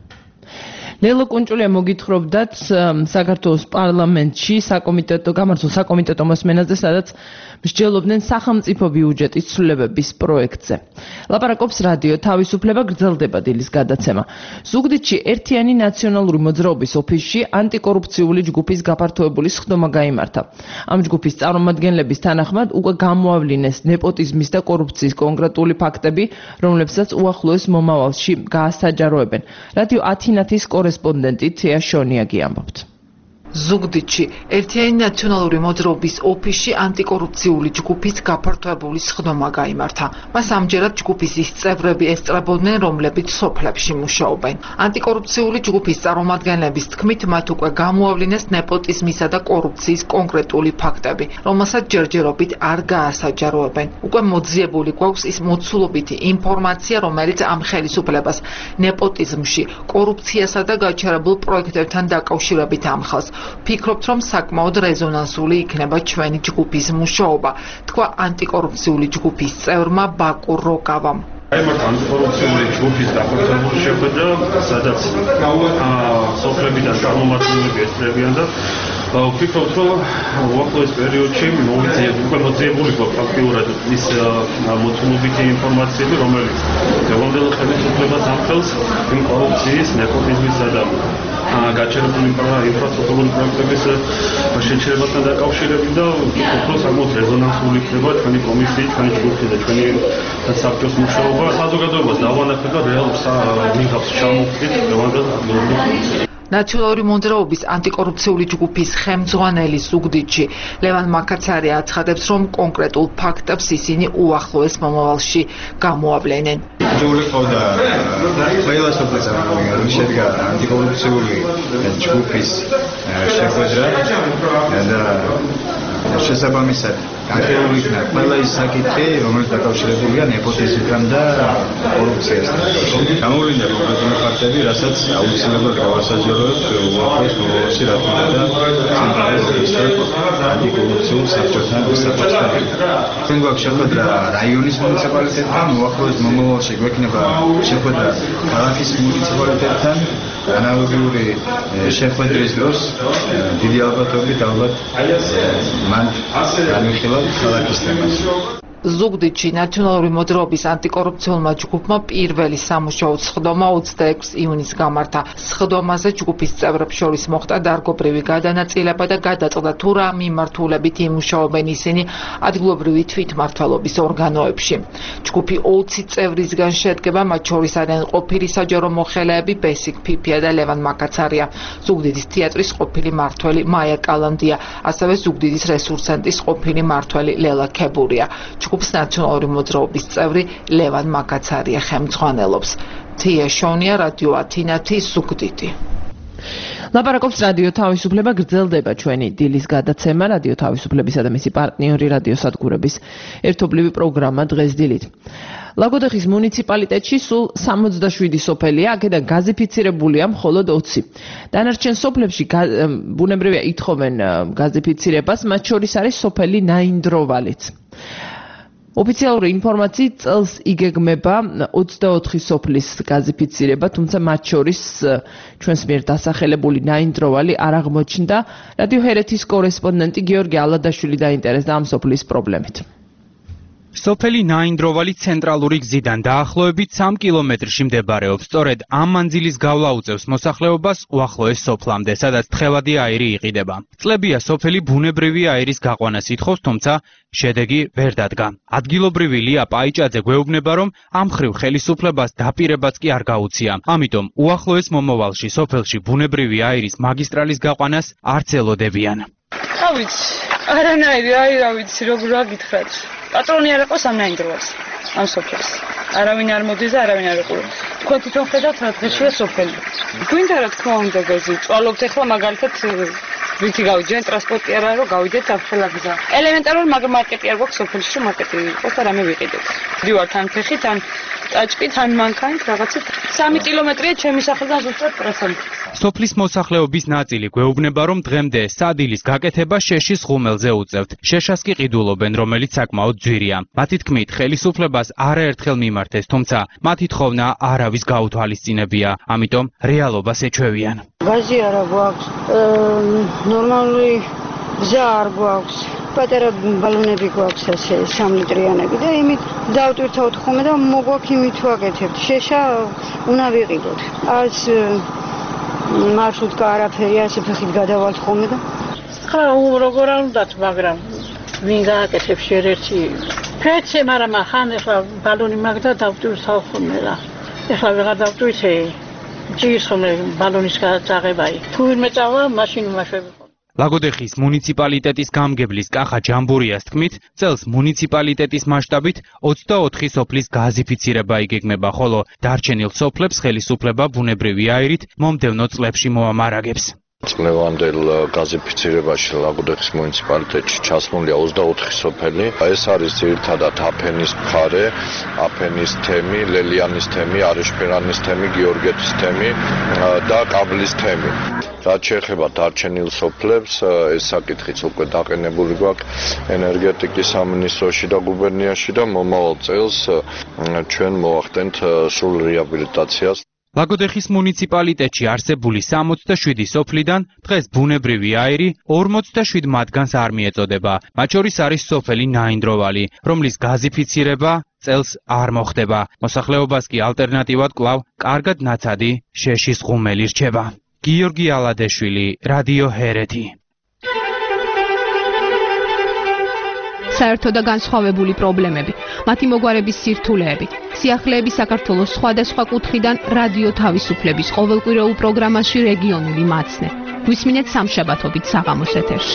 ლელო კუნჭულია მოგითხრობდათ საქართველოს პარლამენტში საკომიტეტო გამართულ საკომიტეტო მოსმენაზე, სადაც მსჯელობდნენ სახელმწიფო ბიუჯეტის ცვლილებების პროექტზე. ლაპარაკობს რადიო თავისუფლება, გრძელდება დილის გადაცემა. ზუგდიდში ერთიანი ნაციონალური მოძრაობის ოფისში ანტიკორუფციული ჯგუფის გაფართოებული სხდომა გაიმართა. ამ ჯგუფის წარმომადგენლების თანახმად უკვე გამოავლინეს ნეპოტიზმის და კორუფციის კონკრეტული ფაქტები, რომლებსაც უახლოეს მომავალში გაასაჯაროებენ. რადიო ათინათის კორესპონდენტი თეა შონიაგი ამბობთ. ზუგდიდში ერთიანი ნაციონალური მოძრაობის ოფისში ანტიკორუფციული ჯგუფის გაფართოებული სხდომა გაიმართა. მას ამჯერად ჯგუფის ის წევრები ესწრებოდნენ, რომლებიც სოფლებში მუშაობენ. ანტიკორუფციული ჯგუფის წარმომადგენლების თქმით, მათ უკვე გამოავლინეს ნეპოტიზმისა და კორუფციის კონკრეტული ფაქტები, რომელსაც ჯერჯერობით არ გაასაჯაროებენ. უკვე მოძიებული გვაქვს ის მოცულობითი ინფორმაცია, რომელიც ამ ხელისუფლებას ნეპოტიზმში, კორუფციასა და გაჩერებულ პროექტებთან დაკავშირებით ამხელს. Ფიქრობთ, რომ საკმაოდ რეზონანსული იქნება ჩვენი ჯგუფის მუშაობა, თქვა ანტიკორუფციული ჯგუფის წევრმა ბაკურ როკავამ. აი მართ ანტიკორუფციული ჯგუფის დაპროცებული შეხვედრა, სადაც სოფლებიდან წარმომადგენლები ესწრებიან და ვფიქრობთ, რომ უახლოეს პერიოდში მოვიძიებთ, უკვე მოძიებული გვაქვს ფაქტიურად ის მოცულობითი ინფორმაციები, რომელიც დღევანდელ ხელისუფლებას ამხელს იმ კორუფციის, ნეპოტიზმისა და გაჩერებული ინფრასტრუქტურული პროექტების შეჩერებასთან დაკავშირებით და ვფიქრობ, რომ საკმაოდ რეზონანსული იქნება ჩვენი კომისიის, ჩვენი ჯგუფის და ჩვენი საბჭოს მუშაობა. საზოგადოებას დავანახეთ და რეალურ ნიღაბს ჩამოვხდით დღევანდელ ადგილობრივ ნაციონალური მოძრაობის ანტიკორუფციული ჯგუფის ხელმძღვანელი ზუგდიდში ლევან მაკაცარი აცხადებს, რომ კონკრეტულ ფაქტებს ისინი უახლოეს მომავალში გამოავლენენ. ჯგუფი ყავდა ყველა სოფელსა შედგა ანტიკორუფციული ჯგუფის შეხვედრა და შესაბამისად განხილული იქნა ყველა ის საკითხი, რომელიც დაკავშირებულია ნეპოტიზმთან და კორუფციასთან. გამოვლინდა კონკრეტული ფაქტები, რასაც აუცილებლად გავასაჯაროებთ უახლოეს მომავალში, რა თქმა უნდა, ცენტრალურ ანტიკორუფციულ საბჭოთან საბჭოსთან. ჩვენ გვაქვს შეხვედრა რაიონის მუნიციპალიტეტთან, უახლოეს მომავალში გვექნება შეხვედრა ქალაქის მუნიციპალიტეტთან. ანალოგიური შეხვედრის დროს დიდი ალბათობით ალბათ მან განვიხილავთ ქალაქის თემას. ზუგდიდში ნაციონალური მოძრაობის ანტიკორუფციულმა ჯგუფმა პირველი სამუშაო სხდომა ოცდაექვსი ივნისს გამართა. სხდომაზე ჯგუფის წევრებს შორის მოხდა დარგობრივი გადანაწილება და გადაწყდა თუ რა მიმართულებით იმუშაობენ ისინი ადგილობრივი თვითმმართველობის ორგანოებში. ჯგუფი ოცი წევრისგან შედგება, მათ შორის არიან ყოფილი საჯარო მოხელეები ბესიკ ფიფია და ლევან მაკაცარია, ზუგდიდის თეატრის ყოფილი მმართველი მაია კალანდია, ასევე ზუგდიდის რესურსცენტრის ყოფილი მმართველი ლელა ქებურია. ჯგუფის ნაციონალური მოძრაობის წევრი ლევან მაკაცარია ხელმძღვანელობს. თია შონია, რადიო ათინათი, ზუგდიდი. ლაპარაკობს რადიო თავისუფლება, გრძელდება ჩვენი დილის გადაცემა რადიო თავისუფლებისა და მისი პარტნიორი რადიო სადგურების ერთობლივი პროგრამა დღეს დილით. ლაგოდეხის მუნიციპალიტეტში სულ სამოცდაშვიდი სოფელია, აქედან გაზიფიცირებულია მხოლოდ ოცი. დანარჩენ სოფლებში ბუნებრივია ითხოვენ გაზიფიცირებას, მათ შორის არის სოფელი ნაინდროვალიც. ოფიციალური ინფორმაციით წელს იგეგმება ოცდაოთხი სოფლის გაზიფიცირება, თუმცა მათ შორის ჩვენს მიერ დასახელებული ნაინდროვალი არ აღმოჩნდა. რადიო ჰერეთის კორესპონდენტი გიორგი ალადაშვილი დაინტერესდა ამ სოფლის პრობლემით. სოფელი ნაინდროვალი ცენტრალური გზიდან დაახლოებით სამი კილომეტრში მდებარეობს. სწორედ ამ მანძილის გავლა უწევს მოსახლეობას უახლოეს სოფლამდე, სადაც თხევადი აირი იყიდება. წლებია სოფელი ბუნებრივი აირის გაყვანას ითხოვს, თუმცა შედეგი ვერ დადგა. ადგილობრივი ლია პაიჭაძე გვეუბნება, რომ ამ მხრივ ხელისუფლებას დაპირებაც კი არ გაუწია. ამიტომ უახლოეს მომავალში სოფელში ბუნებრივი აირის მაგისტრალის გაყვანას არ ცელოდებიან. რა ვიცი, არანაირი, აი რა ვიცი, როგორ გითხრათ. პატრონი არ იყოს ამ ნაინდროვალს, ამ სოფელს. არავინ არ მოდის და არავინ არ ეყურებს. თქვენ თვითონ ხედავთ რა დღეშია სოფელი. გვინდა რა თქმა უნდა გაზი, წვალობთ ახლა მაგალითად ვინცი გავიდნენ ტრანსპორტი არა რომ გავიდეთ ახლა გზა. ელემენტარული მარკეტი არ გვაქვს სოფელში, რომ მარკეტი იყოს და რამე ვიყიდეთ. ვიდივარ თან ფეხით, თან ტაჭკით, თან მანქანით რაღაცით. სამი კილომეტრია ჩემი სახლიდან ზუსტად ტრასამ. სოფლის მოსახლეობის ნაწილი გვეუბნება, რომ დღემდე სადილის გაკეთება შეშის ღუმელზე უწევთ. შეშას კი ყიდულობენ, რომელიც საკმაოდ ძვირია. მათი თქმით, ხელისუფლებას არაერთხელ მიმართეს, თუმცა მათი თხოვნა არავის გაუთვალისწინებია, ამიტომ რეალობას ეჩვევიან. გაზი არა გვაქვს, ნორმალური გზა არ გვაქვს. პატარა ბალონები გვაქვს ასე სამი ლიტრიანები და იმით დავტვირთავთ ხოლმე და მოგვაქვს იმით ვაკეთებთ. შეშა უნდა ვიყიდოთ. არც მარშრუტკა არაფერი, ასე ფეხით გადავალთ ხოლმე და ხა როგორ არ უნდათ, მაგრამ ვინ გააკეთებს ერთ-ერთი ფეცე, მაგრამ ხან ახლა ბალონი მაგდა დავტვირთავ ხოლმე რა. ახლა ვეღარ დავტვირთე. ჭირს ხოლმე ბალონის გადაწაღებაი. თუ ვინმე წავა, მაშინ უმაშვები. ლაგოდეხის მუნიციპალიტეტის გამგებლის კახა ჯამბურიას თქმით, წელს მუნიციპალიტეტის მასშტაბით ოცდაოთხი სოფლის გაზიფიცირება იგეგმება, ხოლო დარჩენილ სოფლებს ხელისუფლება ბუნებრივი აირით მომდევნო წლებში მოამარაგებს. წლევანდელ გაზიფიცირებაში ლაგოდეხის მუნიციპალიტეტში ჩასმულია ოცდაოთხი სოფელი. ეს არის ძირითადად აფენის მხარე, აფენის თემი, ლელიანის თემი, არეშფერანის თემი, გიორგეთის თემი და კაბლის თემი. რაც შეეხება დარჩენილ სოფლებს, ეს საკითხიც უკვე დაყენებული გვაქვს ენერგეტიკის სამინისტროში და გუბერნიაში და მომავალ წელს ჩვენ მოახდენთ სრულ რეაბილიტაციას. ლაგოდეხის მუნიციპალიტეტში არსებული სამოცდაშვიდი სოფლიდან დღეს ბუნებრივი აირი ორმოცდაშვიდ მათგანს არ მიეწოდება. მათ შორის არის სოფელი ნაინდროვალი, რომლის გაზიფიცირება წელს არ მოხდება. მოსახლეობას კი ალტერნატივად კვლავ კარგად ნაცადი შეშის ღუმელი რჩება. გიორგი ალადეშვილი, რადიო ჰერეთი. საერთო და განსხვავებული პრობლემები, მათი მოგვარების სირთულეები, სიახლეები საქართველოს სხვადასხვა კუთხიდან რადიო თავისუფლების ყოველკვირეულ პროგრამაში რეგიონული მაცნე. გვისმინეთ სამშაბათობით საღამოს ეთერში.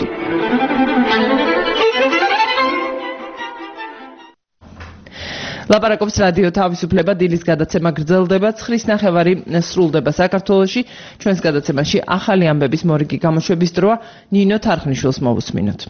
ლაპარაკობს რადიო თავისუფლება, დილის გადაცემა გრძელდება, ცხრის ნახევარი სრულდება საქართველოში. ჩვენს გადაცემაში ახალი ამბების მორიგი გამოშვების დროა. ნინო თარხნიშვილს მოვუსმინოთ.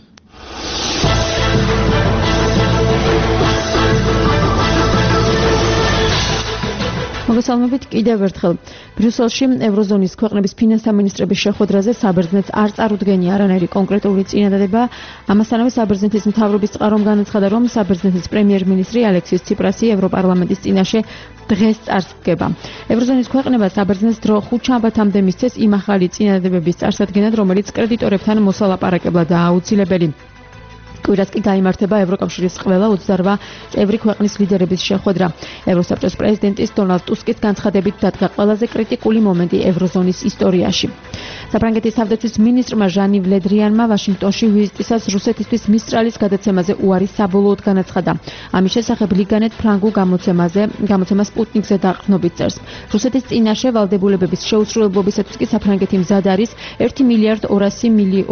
მოგესალმებით კიდევ ერთხელ. ბრიუსელში ევროზონის ქვეყნების ფინანსთა მინისტრების შეხვედრაზე საბერძნეთს არ წარუდგენია არანაირი კონკრეტული წინადადება. ამასთანავე საბერძნეთის მთავრობის წყარომ განაცხადა, რომ საბერძნეთის პრემიერ-მინისტრი ალექსის ციპრასი ევროპარლამენტის წინაშე დღეს წარსდგება. ევროზონის ქვეყნებად საბერძნეთს დრო ხუთ შაბათამდე მისცეს იმ ახალი წინადადებების წარსადგენად, რომელიც კრედიტორებთან მოსალაპარაკებლადაა აუცილებელი. კვირას კი გაიმართება ევროკავშირის ყველა ოცდაორ წევრი ქვეყნის ლიდერების შეხვედრა. ევროსაბჭოს პრეზიდენტის დონალდ ტუსკის განცხადებით დადგა ყველაზე კრიტიკული მომენტი ევროზონის ისტორიაში. საფრანგეთის თავდაცვის მინისტრმა ჟანი ვლედრიანმა ვაშინგტონში ვიზიტისას რუსეთისთვის მისტრალის გადაცემაზე უარი საბოლოოდ განაცხადა. ამის შესახებ ლიგანეთ ფრანგულ გამოცემაზე, გამოცემა სპუტნიკზე დაყრდნობით წერს. რუსეთის წინაშე ვალდებულებების შეუსრულებლობისათვის კი საფრანგეთი მზად არის ერთი მილიარდ ორასი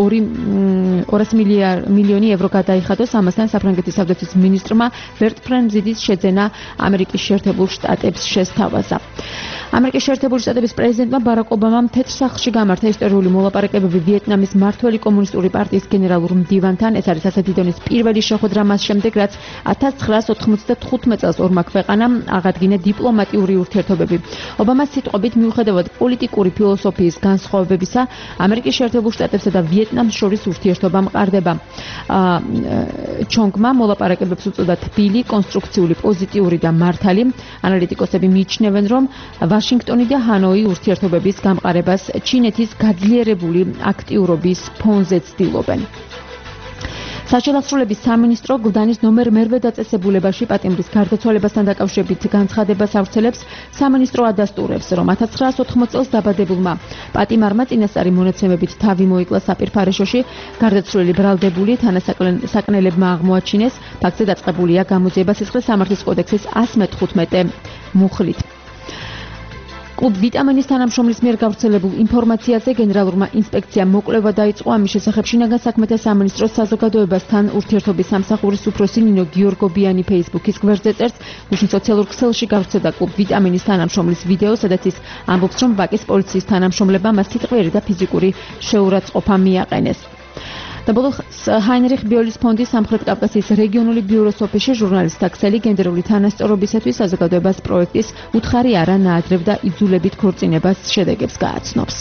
მილიონი ევრო გადაიხადოს. ამასთან საფრანგეთის თავდაცვის მინისტრმა ვერტფრენზიდის შეძენა ამერიკის შეერთებულ შტატებს შესთავაზა. ამერიკის შეერთებული შტატების პრეზიდენტმა ბარაკ ობამამ თეთრ სახლში გამართა ისტორიული მოლაპარაკებები ვიეტნამის მმართველი კომუნისტური პარტიის გენერალურ მდივანთან. ეს არის ასეთი დონის პირველი შეხვედრა მას შემდეგ, რაც ათას ცხრაას ოთხმოცდათხუთმეტ წელს ორმა ქვეყანამ აღადგინა დიპლომატიური ურთიერთობები. ობამას სიტყვებით, მიუხედავად პოლიტიკური ფილოსოფიის განსხვავებებისა, ამერიკის შეერთებულ შტატებსა და ვიეტნამს შორის ურთიერთობა მყარდება. ჩონგმა მოლაპარაკებებს უწოდა თბილი, კონსტრუქციული, პოზიტიური და მართალი. ანალიტიკოსები მიიჩნევენ, რომ ვაშინგტონი და ჰანოი ურთიერთობების გამყარებას ჩინეთის გაძლიერებული აქტიურობის ფონზე ცდილობენ. საშემოსავლების სამინისტრო გვდანის ნომერ მერვე დაწესებულებაში პატიმრის გარდაცვალებასთან დაკავშირებით განცხადებას ავრცელებს. სამინისტრო ადასტურებს, რომ ათას ცხრაას ოთხმოცდაათ წელს დაბადებულმა პატიმარმა წინასწარი მონაცემებით თავი მოიკლა საპირფარეშოში. გარდაცვლილი ბრალდებული თანასაკნელებმა აღმოაჩინეს. ფაქტზე დაწყებულია გამოძიება სისხლის სამართლის კოდექსის ასი მეთხუთმეტე მუხლით. კლუბ ვიტამინის თანამშრომლის მიერ გავრცელებულ ინფორმაციაზე გენერალურმა ინსპექციამ მოკვლევა დაიწყო. ამის შესახებ შინაგან საქმეთა სამინისტროს საზოგადოებასთან ურთიერთობის სამსახურის უფროსი ნინო გიორგობიანი ფეისბუქის გვერდზე წერს. გუშინ სოციალურ ქსელში გავრცელდა კლუბ ვიტამინის თანამშრომლის ვიდეო, სადაც ის ამბობს, რომ ვაკის პოლიციის თანამშრომლებმა მას თითქმის და ფიზიკური შეურაცხყოფა მიაყენეს. და ბოლოს ჰაინრიხ ბიოლის ფონდის სამხრეთ კავკასიის რეგიონული ბიუროს ოფისში ჟურნალისტთა ქსელი გენდერული თანასწორობისათვის საზოგადოებას პროექტის უთხარი არა ნაადრევ და იძულებით ქორწინებას შედეგებს გააცნობს.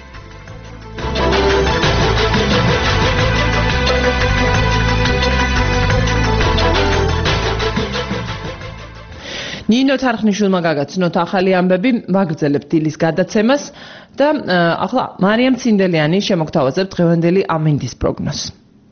ნინო თარხნიშვილმა გაგაცნოთ ახალი ამბები, ვაგრძელებთ დილის გადაცემას და ახლა მარიამ ცინდელიანი შემოგთავაზებთ დღევანდელი ამინდის პროგნოზს.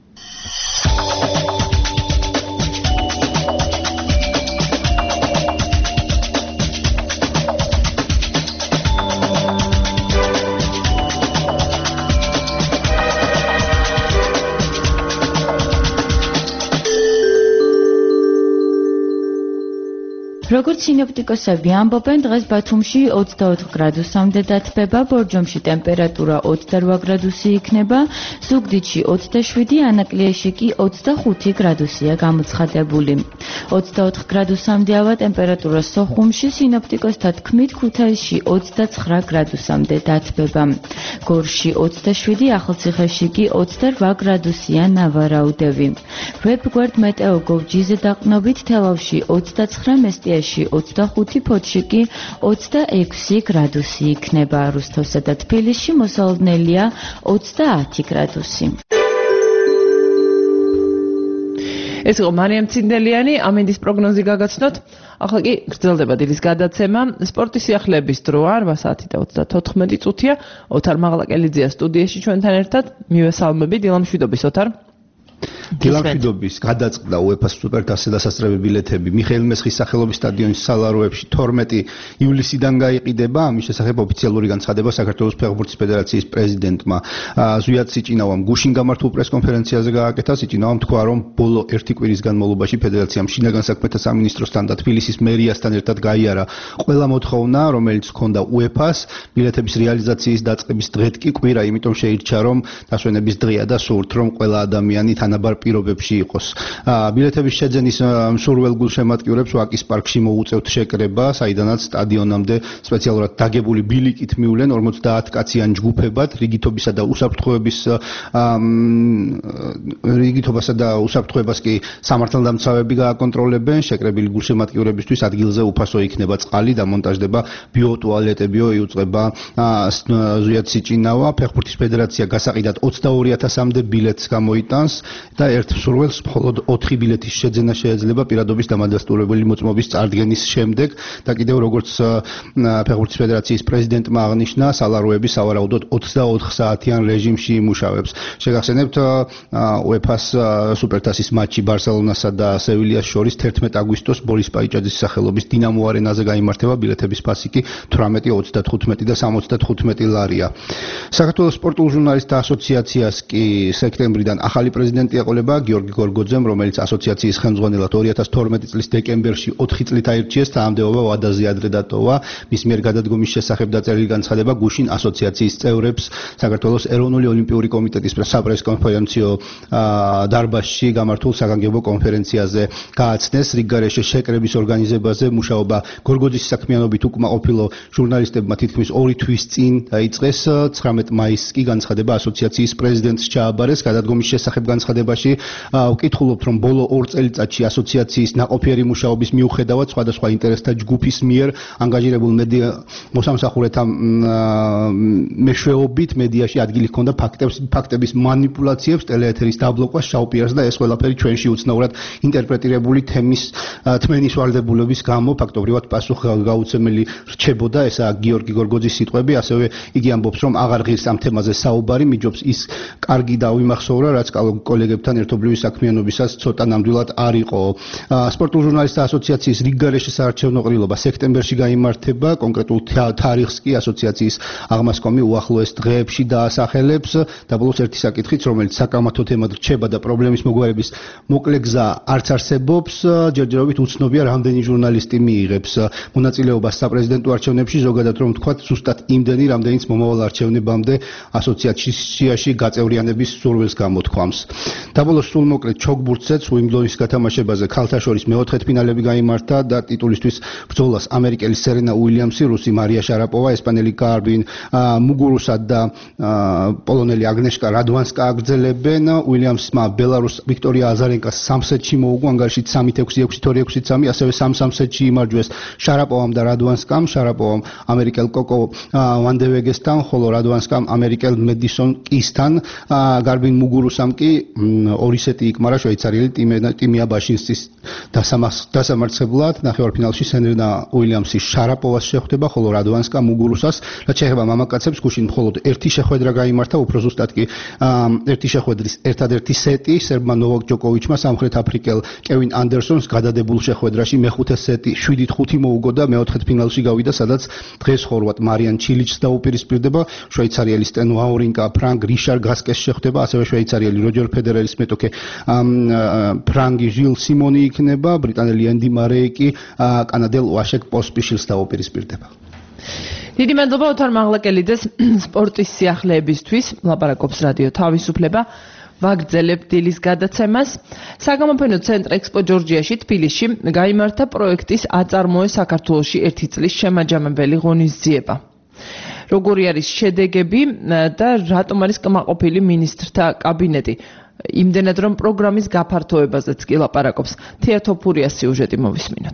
როგორც სინოპტიკოსები ამბობენ, დღეს ბათუმში ოცდაოთხ გრადუსამდე დათბება, ბორჯომში ტემპერატურა ოცდარვა გრადუსი იქნება, ზუგდიდში ოცდაშვიდი, ანაკლიაში კი ოცდახუთი გრადუსია გამოცხადებული. ოცდაოთხ გრადუსამდე ავა ტემპერატურა სოხუმში, სინოპტიკოსთა თქმით, ქუთაისში ოცდაცხრა გრადუსამდე დათბება. გორში ოცდაშვიდი, ახალციხეში კი ოცდარვა გრადუსია ნავარაუდევი. ვებგვერდ მეტეოგოვ ჯიზე დაყნობით, თელავში ოცდაცხრა, მესტიაში გიორგიაში ოცდახუთი, ფოთში კი ოცდაექვსი გრადუსი იქნება. რუსთავსა და თბილისში მოსალოდნელია ოცდაათი გრადუსი. ეს იყო მარიამ ცინდელიანი, ამინდის პროგნოზი გაგაცნოთ. ახლა კი გრძელდება დილის გადაცემა. სპორტის სიახლეების დროა რვა საათი და ოცდათოთხმეტი წუთია. ოთარ მაღლაკელიძეა სტუდიაში ჩვენთან ერთად. მივესალმები დილამშვიდობის ოთარ. დილამშვიდობის გადაწყდა უეფა-ს სუპერთასზე დასასწრები ბილეთები მიხეილ მესხის სახელობის სტადიონის სალაროებში თორმეტი ივლისიდან გაიყიდება. ამის შესახებ ოფიციალური განცხადება საქართველოს ფეხბურთის ფედერაციის პრეზიდენტმა ზვიად სიჭინავამ გუშინ გამართულ პრესკონფერენციაზე გააკეთა. სიჭინავამ თქვა, რომ ბოლო ერთი კვირის განმავლობაში ფედერაციამ შინაგან საქმეთა სამინისტროსთან და თბილისის მერიასთან ერთად გაიარა ყველა მოთხოვნა, რომელიც ჰქონდა უეფა-ს ბილეთების რეალიზაციის დაწყების დღეთ კი კვირა, იმიტომ შეირჩა, რომ დასვენების დღეა და სურთ, რომ ყველა ადამიანი თანაბარ პირობებში იყოს. ბილეთების შეძენის მსურველ გულშემატკივრებს ვაკის პარკში მოუწევთ შეკრება, საიდანაც სტადიონამდე სპეციალურად დაგებული ბილიკით მივლენ ორმოცდაათ კაციან ჯგუფებად. რიგითობისა და უსაფრთხოების რიგითობასა და უსაფრთხოებას კი სამართალდამცავები გააკონტროლებენ. შეკრებილი გულშემატკივრებისთვის ადგილზე უფასო იქნება წყალი, დამონტაჟდება ბიოტუალეტებიო, იუწყება ზვიად სიჭინავა. ფეხბურთის ფედერაცია გასაყიდად ოცდაორი ათასამდე ბილეთს გამოიტანს და ერთ მსურველს მხოლოდ ოთხი ბილეთის შეძენა შეეძლება პირადობის დამადასტურებელი მოწმობის წარდგენის შემდეგ და კიდევ როგორც ფეხბურთის ფედერაციის პრეზიდენტმა აღნიშნა, სალაროები სავარაუდოდ ოცდაოთხ საათიან რეჟიმში იმუშავებს. შეგახსენებთ უეფა-ს სუპერთასის მატჩი ბარსელონასა და სევილიას შორის თერთმეტი აგვისტოს ბორის პაიჭაძის სახელობის დინამო არენაზე გაიმართება. ბილეთების ფასი კი თვრამეტი, ოცდათხუთმეტი და სამოცდათხუთმეტი ლარია. საქართველოს სპორტულ ჟურნალისტთა ასოციაციას კი სექტემბრიდან ახალი პრეზიდენტი ეყოლება გიორგი გორგოძემ, რომელიც ასოციაციის ხელმძღვანელად ორი ათას თორმეტი წლის დეკემბერში ოთხი წლით აირჩიეს. თანამდებობა ვადაზე ადრე დატოვა. მის მიერ გადადგომის შესახებ დაწერილი განცხადება გუშინ ასოციაციის წევრებს საქართველოს ეროვნული ოლიმპიური კომიტეტის საპრესკონფერენციო დარბაზში გამართულ საგანგებო კონფერენციაზე გააცნეს. რიგგარეშე შეკრების ორგანიზებაზე მუშაობა გორგოძის საქმიანობით უკმაყოფილო ჟურნალისტებმა თითქმის ორი თვის წინ დაიწყეს. ცხრამეტი მაისს კი განცხადება ასოციაციის პრეზიდენტს ჩააბარეს. გადადგომის შესახებ განცხადებაში ვკითხულობთ, რომ ბოლო ორ წელიწადში ასოციაციის ნაყოფიერი მუშაობის მიუხედავად სხვადასხვა ინტერესთა ჯგუფის მიერ ანგაჟირებულ მედია მოსამსახურეთა მეშვეობით მედიაში ადგილი ჰქონდა ფაქტებს ფაქტების манипуляციებს, ტელეეთერის დაბლოკვას, შაუპიარს და ეს ყველაფერი ჩვენში უცნაურად ინტერპრეტირებული თემის თმენის ვალდებულების გამო ფაქტობრივად პასუხგაუცემელი რჩებოდა. ესაა გიორგი გორგოძის სიტყვები. ასევე იგი ამბობს, რომ აღარ ღირს ამ თემაზე საუბარი, მიჯობს ის კარგი დავიმახსოვრა, რაც კოლეგებთან ერთობლივი საქმიანობისას ცოტა ნამდვილად არ იყო. სპორტულ ჟურნალისტთა ასოციაციის რიგგარეშე საარჩევნო ყრილობა სექტემბერში გაიმართება. კონკრეტულ თარიღს კი ასოციაციის აღმასკომი უახლოეს დღეებში დაასახელებს. დაბოლოს ერთი საკითხიც, რომელიც საკამათო თემად რჩება და პრობლემის მოგვარების მოკლე გზა არც არსებობს, ჯერჯერობით უცნობია რამდენი ჟურნალისტი მიიღებს მონაწილეობას საპრეზიდენტო არჩევნებში, ზოგადად რომ ვთქვათ, ზუსტად იმდენი, რამდენიც მომავალ არჩევნებამდე ასოციაციაში გაწევრიანების სურვილს გამოთქვამს. დაბოლოს სულმოკლედ ჩოგბურთზეც უიმბლდონის გათამაშებაზე ქალთა შორის მეოთხედფინალები გაიმართა და ტიტულისთვის ბრძოლას ამერიკელი სერენა უილიამსი, რუსი მარია შარაპოვა, ესპანელი კარბინ მუგურუსა და პოლონელი აგნეშკა რადვანსკა აგრძელებენ. უილიამსმა ბელარუს ვიქტორია აზარენკას სამ სეტში მოუგო, ანგარიშით სამი ექვსი, ექვსი ორი, ექვსი სამი, ასევე სამ სამ სეტში იმარჯვეს შარაპოვამ და რადვანსკამ. შარაპოვამ ამერიკელ კოკო ვანდევეგესთან, ხოლო რადვანსკამ ამერიკელ მედისონ კისთან. გარბინ მუგურუსამ კი ორი სეტი იკმარა შვეიცარიელი ტიმია ბაშინსის დასამარცხებლად. ნახევარფინალში სერენა უილიამსი შარაპოვას შეხვდება, ხოლო რადვანსკა მუგურუსას. რაც შეეხება მამაკაცებს, გუშინ მხოლოდ ერთი შეხვედრა გაიმართა, უფრო ზუსტად კი ერთი შეხვედრის ერთადერთი სეტი სერბმა ნოვაკ ჯოკოვიჩმა სამხრეთ აფრიკელ კევინ ანდერსონს გადადებულ შეხვედრაში მეხუთე სეტი შვიდით ხუთი მოუგო და მეოთხედფინალში გავიდა, სადაც დღეს ხორვატ მარიან ჩილიჩს დაუპირისპირდება. შვეიცარიელი სტენ ვავრინკა ფრანკ რიშარ გასკეს შეხვდება, ასევე შვეიცარიელი როჯერ ფედერერის მეტოქე ფრანგი ჟილ სიმონი იქნება. ბრიტანელი ენდი მარეი კი კანადელ ვაშეკ პოსპიშილს დაუპირისპირდება. დიდი მადლობა ოთარ მაღლაკელიძეს სპორტის სიახლეებისთვის. ლაპარაკობს რადიო თავისუფლება. ვაგრძელებთ დილის გადაცემას. საგამოფენო ცენტრ ექსპო ჯორჯიაში თბილისში გაიმართა პროექტის აწარმოე საქართველოში ერთი წლის შემაჯამებელი ღონისძიება. როგორი არის შედეგები და რატომ არის კმაყოფილი მინისტრთა კაბინეტი? იმდენად რომ პროგრამის გაფართოებაზეც კი ლაპარაკობს. თეატოფურიას სიუჟეტი მოვისმინოთ.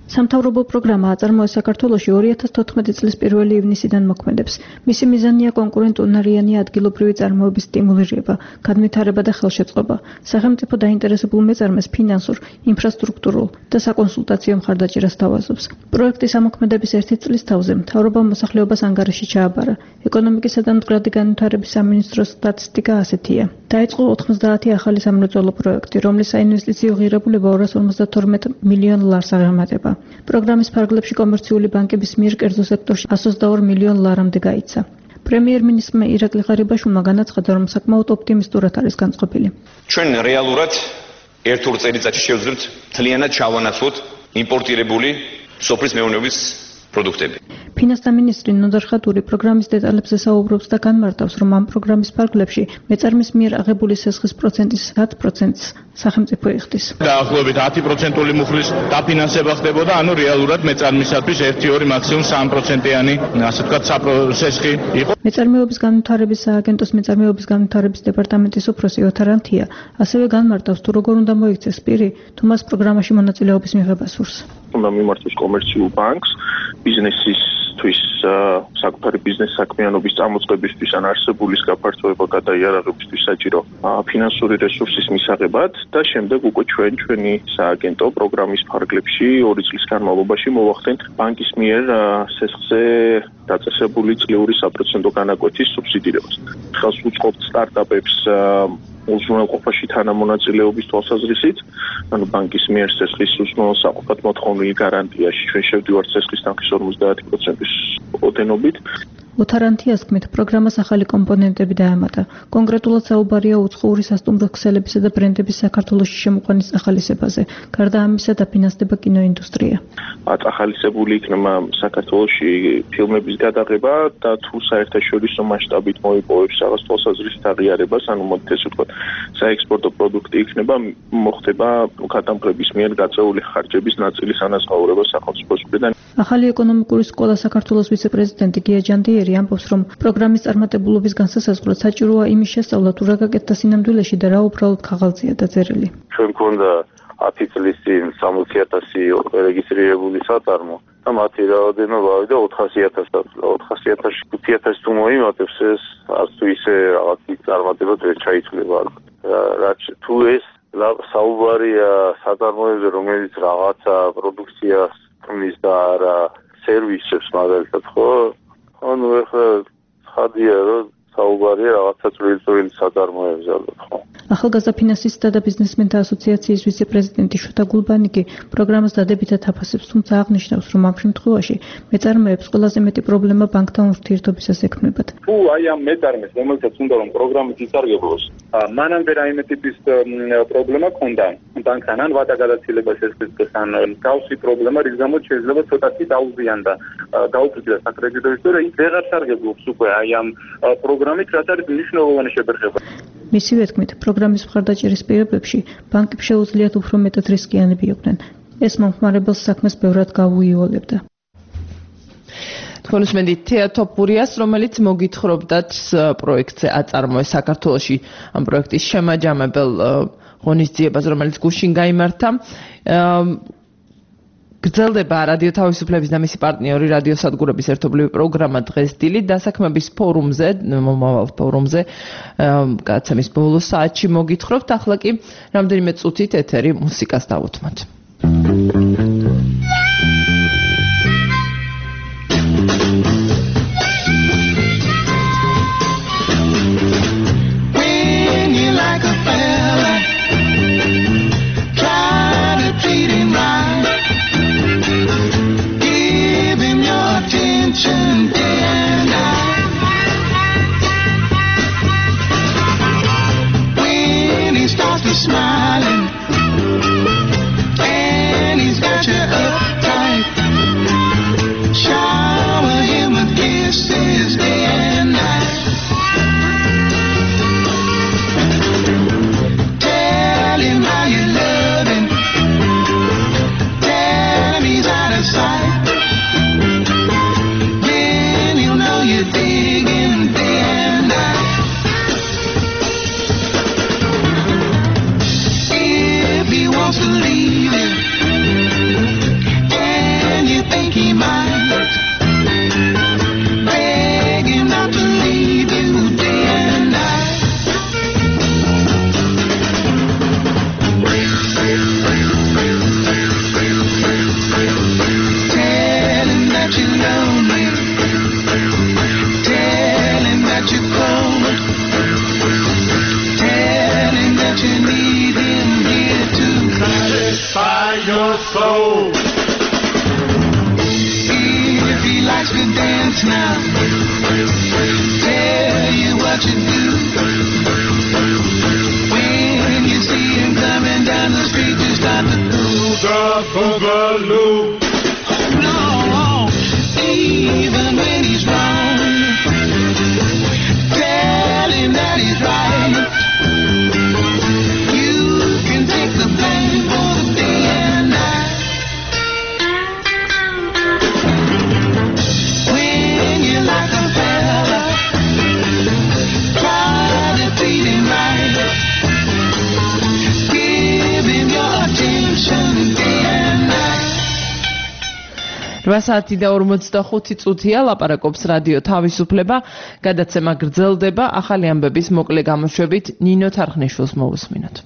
სამთავრობო პროგრამა აწარმოეს საქართველოში ორი ათას თოთხმეტი წლის პირველი ივნისიდან მოქმედებს. მისი მიზანია კონკურენტუნარიანი ადგილობრივი წარმოების სტიმულირება, განვითარება და ხელშეწყობა. სახელმწიფო დაინტერესებულ მეწარმეს ფინანსურ, ინფრასტრუქტურულ და საკონსულტაციო მხარდაჭერას თავაზობს. პროექტის ამოქმედების ერთი წლის თავზე მთავრობამ მოსახლეობას ანგარიში ჩააბარა. ეკონომიკისა და მდგრადი განვითარების სამინისტროს სტატისტიკა ასეთია. დაიწყო ოთხმოცდაათი ახალი სამრეწველო პროექტი, რომლის საინვესტიციო ღირებულება ორას ორმოცდათორმეტ მილიონ ლარს აღემატება. პროგრამის ფარგლებში კომერციული ბანკების მიერ კერძო სექტორში εκατს ოცდაორ მილიონ ლარამდე გაიცა. პრემიერ-მინისტრმა ირაკლი ღარიბაშვილმა განაცხადა, რომ საკმაოდ ოპტიმისტურად არის განწყობილი. ჩვენ რეალურად ერთ-ორ წელიწადში შევძლებთ მთლიანად ჩავანაცვლოთ იმპორტირებული სოფლის მეურნეობის პროდუქტები. ფინანსთა მინისტრი ნოდარ ხატური პროგრამის დეტალებზე საუბრობს და განმარტავს, რომ ამ პროგრამის ფარგლებში მეწარმის მიერ აღებული სესხის პროცენტის ათ პროცენტს სახელმწიფო იხდის. დაახლოებით ათი პროცენტული მუხლის დაფინანსება ხდებოდა, ანუ რეალურად მეწარმისათვის ერთი ორი მაქსიმუმ სამი პროცენტიანი, ასე ვთქვათ, სესხი იყო. მეწარმეობის განვითარების სააგენტოს მეწარმეობის განვითარების დეპარტამენტის უფროსი ოთარ ანთია ასევე განმარტავს, თუ როგორ უნდა მოიქცეს პირი, თუ მას პროგრამაში მონაწილეობის მიღება სურს. უნდა მიმართოს კომერციულ ბანკს, ბიზნესისთვის, საკუთარი ბიზნეს საქმიანობის წამოწყებისთვის ან არსებულის გაფართოება გადაიარაღებისთვის საჭირო ფინანსური რესურსის მისაღებად და შემდეგ უკვე ჩვენ ჩვენი სააგენტო პროგრამის ფარგლებში ორი წლის განმავლობაში მოვახდენთ ბანკის მიერ სესხზე დაწესებული წლიური საპროცენტო განაკვეთის სუბსიდირებას. ხელს უწყობთ სტარტაპებს უზრუნველყოფაში თანამონაწილეობის თვალსაზრისით, ანუ ბანკის მიერ სესხის უზრუნველყოფას საყოფად მოთხოვნილი გარანტიაში ჩვენ შევდივართ სესხის თანხის ორმოცდაათი პროცენტის ოდენობით. ოთარ ანთიას თქმით, პროგრამას ახალი კომპონენტები დაემატა. კონკრეტულად საუბარია უცხოური სასტუმრო ქსელებისა და ბრენდების საქართველოში შემოყვანის ახალისებაზე. გარდა ამისა დაფინანსდება კინოინდუსტრია. ახალისებული იქნება საქართველოში ფილმების გადაღება და თუ საერთაშორისო მასშტაბით მოიპოვებს რაღაც თვალსაზრისით აღიარებას, ანუ მოდით ესე ვთქვათ, საექსპორტო პროდუქტი იქნება, მოხდება გადამღების მიერ გაწეული ხარჯების ნაწილის ანაზღაურება სახელმწიფოს მხრიდან. ახალი ეკონომიკური სკოლა საქართველოს ვიცე-პრეზიდენტი გია ჯანდიერი ამბობს, რომ პროგრამის წარმატებულობის განსასაზღვრად საჭიროა იმის შესწავლა, თუ რა გაკეთდა სინამდვილეში და რა უბრალოდ ქაღალდზეა დაწერილი. ჩვენ გქონდა ათი წლის წინ სამოცი ათასი რეგისტრირებული საწარმო და მათი რაოდენობა ავიდა ოთხასი ათასი, ხუთი ათასი თუ მოიმატებს, ეს არც თუ ისე რაღაცი წარმატება ვერ ჩაითვლება. რაც თუ ეს საუბარია საწარმოებზე, რომელიც რაღაცა პროდუქციას ქმნის და არა სერვისებს მაგალითად, ხო? ანუ ეხლა ხადია, რომ საუბარია რაღაცა წვრილი-წვრილი საწარმოებზე ალბათ, ხო? ახალგაზრდა ფინანსისტთა და ბიზნესმენთა ასოციაციის ვიცე-პრეზიდენტი შოთა გულბანიკი პროგრამას დადებითად აფასებს, თუმცა აღნიშნავს, რომ ამ შემთხვევაში მეწარმეებს ყველაზე მეტი პრობლემა ბანკთან ურთიერთობისას ექმნებათ. თუ აი ამ მეწარმეს, რომელსაც უნდა რომ პროგრამით ისარგებლოს, მანამდე რაიმე ტიპის პრობლემა ქონდა ბანკთან, ან ვადა გადაცილებას ესწრეს, ან გავსი პრობლემა, რის გამოც შეიძლება ცოტათი დაუზიანდა, დაუფრთხილდა საკრედიტო ისტორია, ის ვეღარ სარგებლობს უკვე აი ამ პროგრამით, რაც არის მნიშვნელოვანი შებერხება. მისივე თქმით, პროგრამის მხარდაჭერის პირობებში ბანკებს შეუძლიათ უფრო მეტად რისკიანები იყვნენ. ეს მომხმარებელს საქმეს ბევრად გაუიოლებდა. თქვენ უსმენთ თეატოფურიას, რომელიც მოგითხრობდათ პროექტზე აწარმოეს საქართველოში ამ პროექტის შემაჯამებელ ღონისძიებას, რომელიც გუშინ გაიმართა. გრძელდება რადიო თავისუფლების და მისი პარტნიორი რადიო სადგურების ერთობლივი პროგრამა დღესდილი დასაქმების ფორუმზე, მომავალ ფორუმზე, გადაცემის ბოლო საათში მოგითხრობთ, ახლა კი რამდენიმე წუთით ეთერი მუსიკას დავუთმოთ. Smiling, and he's got soul. If he likes to dance now, tell you what you do. When you see him coming down the street, you start to do the boogaloo. No, even when he's wrong, tell him that he's right. You can take the blame for the day and night. When you like a fella, try to treat him right. Give him your attention day and night. რვა საათი და ორმოცდახუთი წუთია ლაპარაკობს რადიო თავისუფლება, გადაცემა გრძელდება, ახალი ამბების მოკლე გამოშვებით ნინო თარხნიშვილს მოვუსმინოთ.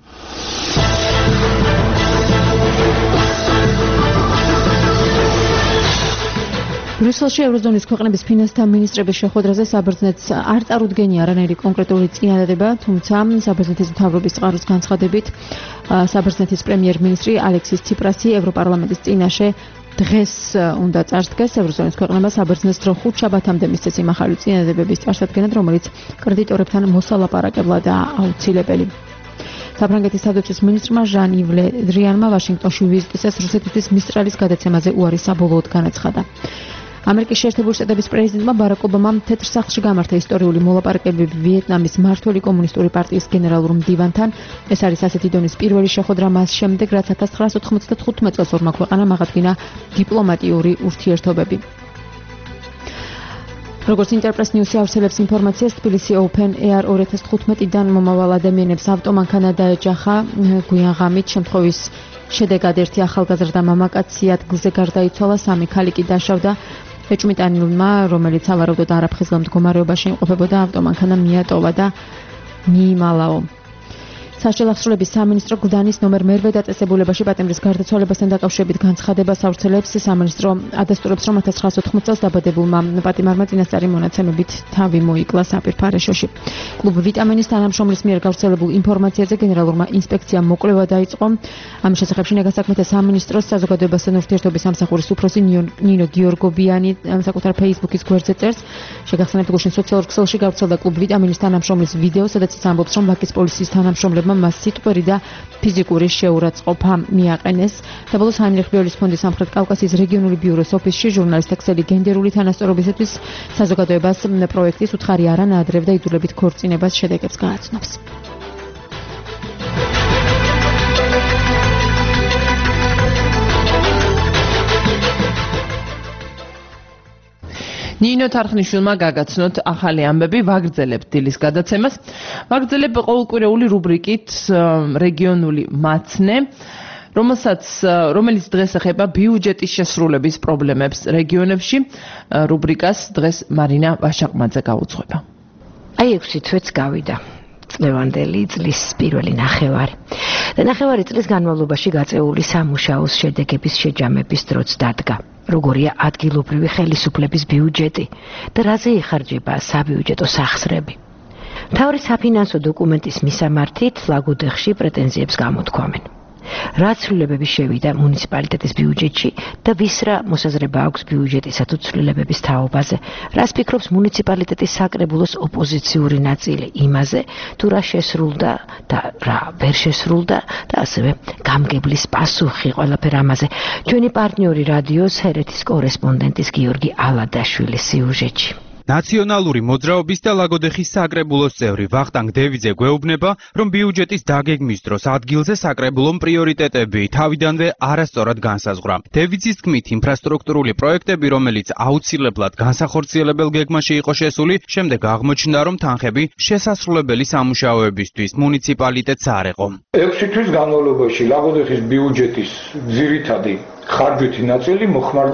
ბრიუსელში ევროზონის ქვეყნების ფინანსთა მინისტრების შეხვედრაზე საბერძნეთს არ წარუდგენია არანაირი კონკრეტული წინადადება, თუმცა საბერძნეთის მთავრობის წყაროს განცხადებით საბერძნეთის პრემიერ-მინისტრი ალექსის ციპრასი ევროპარლამენტის წინაშე დღეს უნდა წარსდგეს ევროზონის ქვეყნებმა საბერძნეთს დრო ხუთ შაბათამდე მისცეს იმახალი წინადადებების წარსადგენად, რომელიც კრედიტორებთან მოსალაპარაკებლადაა აუცილებელი. საფრანგეთის თავდაცვის მინისტრმა ჟან-ივ ლე დრიანმა ვაშინგტონში ვიზიტისას რუსეთის მისტრალის გადაცემაზე უარი საბოლოოდ განაცხადა. ამერიკის შეერთებული შტატების პრეზიდენტმა ბარაკ ობამამ თეთრ სახლში გამართა ისტორიული მოლაპარაკებები ვიეტნამის მმართველი კომუნისტური პარტიის გენერალურ მდივანთან. ეს არის ასეთი დონის პირველი შეხვედრა მას შემდეგ, რაც ათას ცხრაასი ოთხმოცდათხუთმეტ წელს ორმა ქვეყანამ აღადგინა დიპლომატიური ურთიერთობები. როგორც ინტერპრეს ნიუსი ავრცელებს ინფორმაციას, თბილისი Open Air ორი ათას თხუთმეტიდან მომავალ ადამიანებს ავტომანქანა დაეჯახა. გვიან ღამით შემთხვევის შედეგად ერთი ახალგაზრდა მამაკაცი ადგილზე გარდაიცვალა, სამი ქალი კი დაშავდა. ეჭვმიტანილმა, რომელიც ავარაუდოდ არაფხიზელ მდგომარეობაში იმყოფებოდა, ავტომანქანა მიატოვა და მიიმალაო. სასჯელ აღსრულების სამინისტრო გლდანის ნომერ მერვე დაწესებულებაში პატიმრის გარდაცვალებასთან დაკავშირებით განცხადებას ავრცელებს. სამინისტრო ადასტურებს, რომ ათას ცხრაასი ოთხმოცდაათი წელს დაბადებულმა პატიმარმა წინასწარი მონაცემებით თავი მოიკლა საპირფარეშოში. კლუბ ვიტამინის თანამშრომლის მიერ გავრცელებულ ინფორმაციაზე გენერალურმა ინსპექციამ მოკვლევა დაიწყო. ამის შესახებ შინაგან საქმეთა სამინისტროს საზოგადოებასთან ურთიერთობის სამსახურის უფროსი ნინო გიორგობიანი საკუთარ Facebook-ის გვერდზე წერს. შეგახსენებთ, გუშინ სოციალურ ქსელში გავრცელდა კლუბ ვიტამინის თანამშრომლის ვიდეო, სადაც ის ამბობს, რომ ვაკის პოლიციის თანამშრომლებმა მას სიტყვერი და ფიზიკური შეურაცხყოფა მიაყენეს. საბოლოოდ ჰაინრიხ ბიოლის ფონდის სამხრეთ კავკასიის რეგიონული ბიუროს ოფისში ჟურნალისტთა ქსელი გენდერული თანასწორობისათვის საზოგადოებას პროექტის უთხარი არა ნაადრევ და იდულებით ქორწინებას შედეგებს გააცნობს. ნინო თარხნიშვილმა გაგაცნოთ ახალი ამბები, ვაგრძელებთ დილის გადაცემას. ვაგრძელებ ყოველკვირეული რუბრიკით რეგიონული მაცნე, რომელსაც რომელიც დღეს ეხება ბიუჯეტის შესრულების პრობლემებს რეგიონებში. რუბრიკას დღეს მარინა ვაშაყმაძე გაუძღვება. აი ექვსი თვეც გავიდა. წლევანდელი წლის პირველი ნახევარი. და ნახევარი წლის განმავლობაში გაწეული სამუშაოს შედეგების შეჯამების დროც დადგა. როგორია ადგილობრივი ხელისუფლების ბიუჯეტი და რაზე იხარჯება საბიუჯეტო სახსრები. მთავარი საფინანსო დოკუმენტის მისამართით ლაგოდეხში პრეტენზიებს გამოთქვამენ. რა ცვლილებები შევიდა მუნიციპალიტეტის ბიუჯეტში და ვის რა მოსაზრება აქვს ბიუჯეტისა თუ ცვლილებების თაობაზე, რას ფიქრობს მუნიციპალიტეტის საკრებულოს ოპოზიციური ნაწილი იმაზე, თუ რა შესრულდა და რა ვერ შესრულდა და ასევე გამგებლის პასუხი ყველაფერ ამაზე. ჩვენი პარტნიორი რადიოს ჰერეთის კორესპონდენტის გიორგი ალადაშვილის სიუჟეტში. ნაციონალური მოძრაობის და ლაგოდეხის საკრებულოს წევრი ვახტანგ დევიძე გვეუბნება, რომ ბიუჯეტის დაგეგმვის დროს ადგილზე საკრებულომ პრიორიტეტები თავიდანვე არასწორად განსაზღვრა. დევიძის თქმით, ინფრასტრუქტურული პროექტები, რომელიც აუცილებლად განსახორციელებელ გეგმაში იყო შესული, შემდეგ აღმოჩნდა, რომ თანხები შესასრულებელი სამუშაოებისთვის მუნიციპალიტეტს არ ეყო. ექვსი თვის განმავლობაში ლაგოდეხის ბიუჯეტის ძირითადი ხარჯვითი ნაწილი მოხმარდა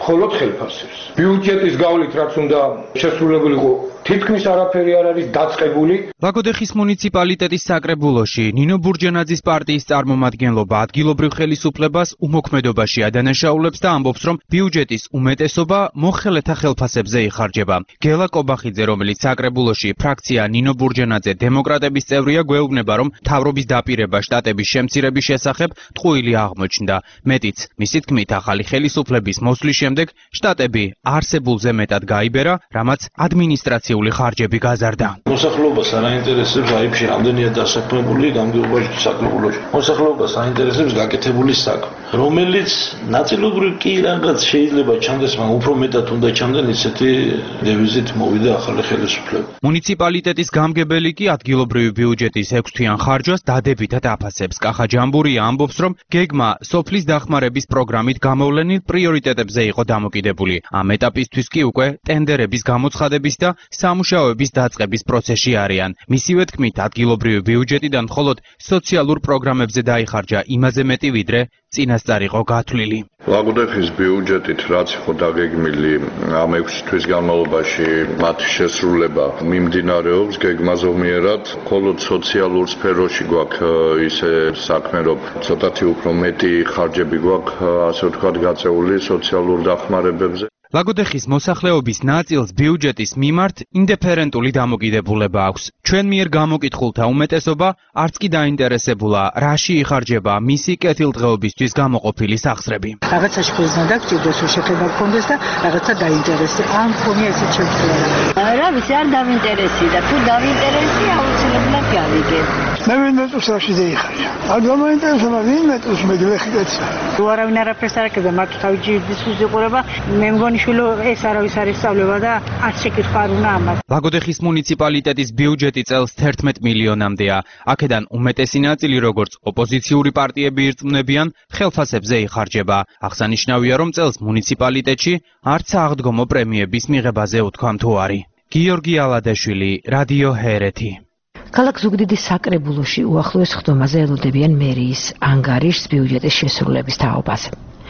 მხოლოდ ხელფასებს. ბიუჯეტის გავლით რაც უნდა შესრულებულიყო თითქმის არაფერი არ არის დაწყებული. ლაგოდეხის მუნიციპალიტეტის საკრებულოში ნინო ბურჯანაძის პარტიის წარმომადგენლობა ადგილობრივ ხელისუფლებას უმოქმედობაში ადანაშაულებს და ამბობს, რომ ბიუჯეტის უმეტესობა მოხელეთა ხელფასებზე იხარჯება. გელა კობახიძე, რომელიც საკრებულოში ფრაქცია ნინო ბურჯანაძე დემოკრატების წევრია, გვეუბნება, რომ მთავრობის დაპირება შტატების შემცირების შესახებ ტყუილი აღმოჩნდა. მეტიც, მისი თქმით, ახალი ხელისუფლების მოსვლის შემდეგ შტატები არსებულზე მეტად გაიბერა, რამაც ადმინისტრაციული ხარჯები გაზარდა. მოსახლეობას არ აინტერესებს აიფში რამდენია დასაქმებული გამგეობაში საკრებულოში. მოსახლეობას აინტერესებს გაკეთებული საქმე, რომელიც ნაწილობრივ კი რაღაც შეიძლება ჩანდეს, მაგრამ უფრო მეტად უნდა ჩანდეს ისეთი დევიზით მოვიდა ახალი ხელისუფლება. მუნიციპალიტეტის გამგებელი კი ადგილობრივი ბიუჯეტის ექვსთვიან ხარჯვას დადებითად აფასებს. კახა ჯამბურია ამბობს, რომ გეგმა სოფლის დახმარების პროგრამით გამოვლენილ პრიორიტეტებზე იყო დამოკიდებული. ამ ეტაპისთვის კი უკვე ტენდერების გამოცხადების და სამუშაოების დაწყების პროცესში არიან. მისივე თქმით, ადგილობრივი ბიუჯეტიდან მხოლოდ სოციალურ პროგრამებზე დაიხარჯა იმაზე მეტი, ვიდრე წინასწარ იყო გათვლილი. ლაგოდეხის ბიუჯეტით რაც იყო დაგეგმილი ამ ექვსი თვის განმავლობაში მათი შესრულება მიმდინარეობს გეგმა ზომიერად, მხოლოდ სოციალურ სფეროში გვაქვს ისე საქმე, რომ ცოტათი უფრო მეტი ხარჯები გვაქვს, ასე ვთქვათ, გაწეული სოციალურ დახმარებებზე. ლაგოდეხის მოსახლეობის ნაწილს ბიუჯეტის მიმართ ინდიფერენტული დამოკიდებულება აქვს. ჩვენ მიერ გამოკითხულთა უმეტესობა არც კი დაინტერესებულა, რაში იხარჯება მისი კეთილდღეობისთვის გამოყოფილი სახსრები. რაღაცაში ხოზნა დაგჭირდეს, რომ შეხება გქონდეს და რაღაცა დაინტერესე. ამ ხომია ესე შეცვალა. რა ვიცი, არ დავინტერესი და თუ დავინტერესი, აუცილებლად გავიგებ. მე ვინ მეტყვის რაში დაიხარჯა. არ გამოინტერესება ვინ მეტყვის მეგლეხი კეცა. თუ არავინ არაფერს არ აკეთებს, მარტო თავი ჯირდის უყურება, მე მგონი შვილო ეს არავის არ ისწავლება და არც შეკითხვა არ უნდა ამას. ლაგოდეხის მუნიციპალიტეტის ბიუჯეტი წელს თერთმეტ მილიონამდეა. აქედან უმეტესი ნაწილი, როგორც ოპოზიციური პარტიები ირწმუნებიან, ხელფასებზე იხარჯება. აღსანიშნავია, რომ წელს მუნიციპალიტეტში არც აღდგომო პრემიების მიღებაზე უთქვა მთუარი. გიორგი ალადაშვილი, რადიო ჰერეთი. ქალაქ ზუგდიდის საკრებულოში უახლოეს ხდომაზე ელოდებიან მერიის ანგარიშს ბიუჯეტის შესრულების თაობაზე.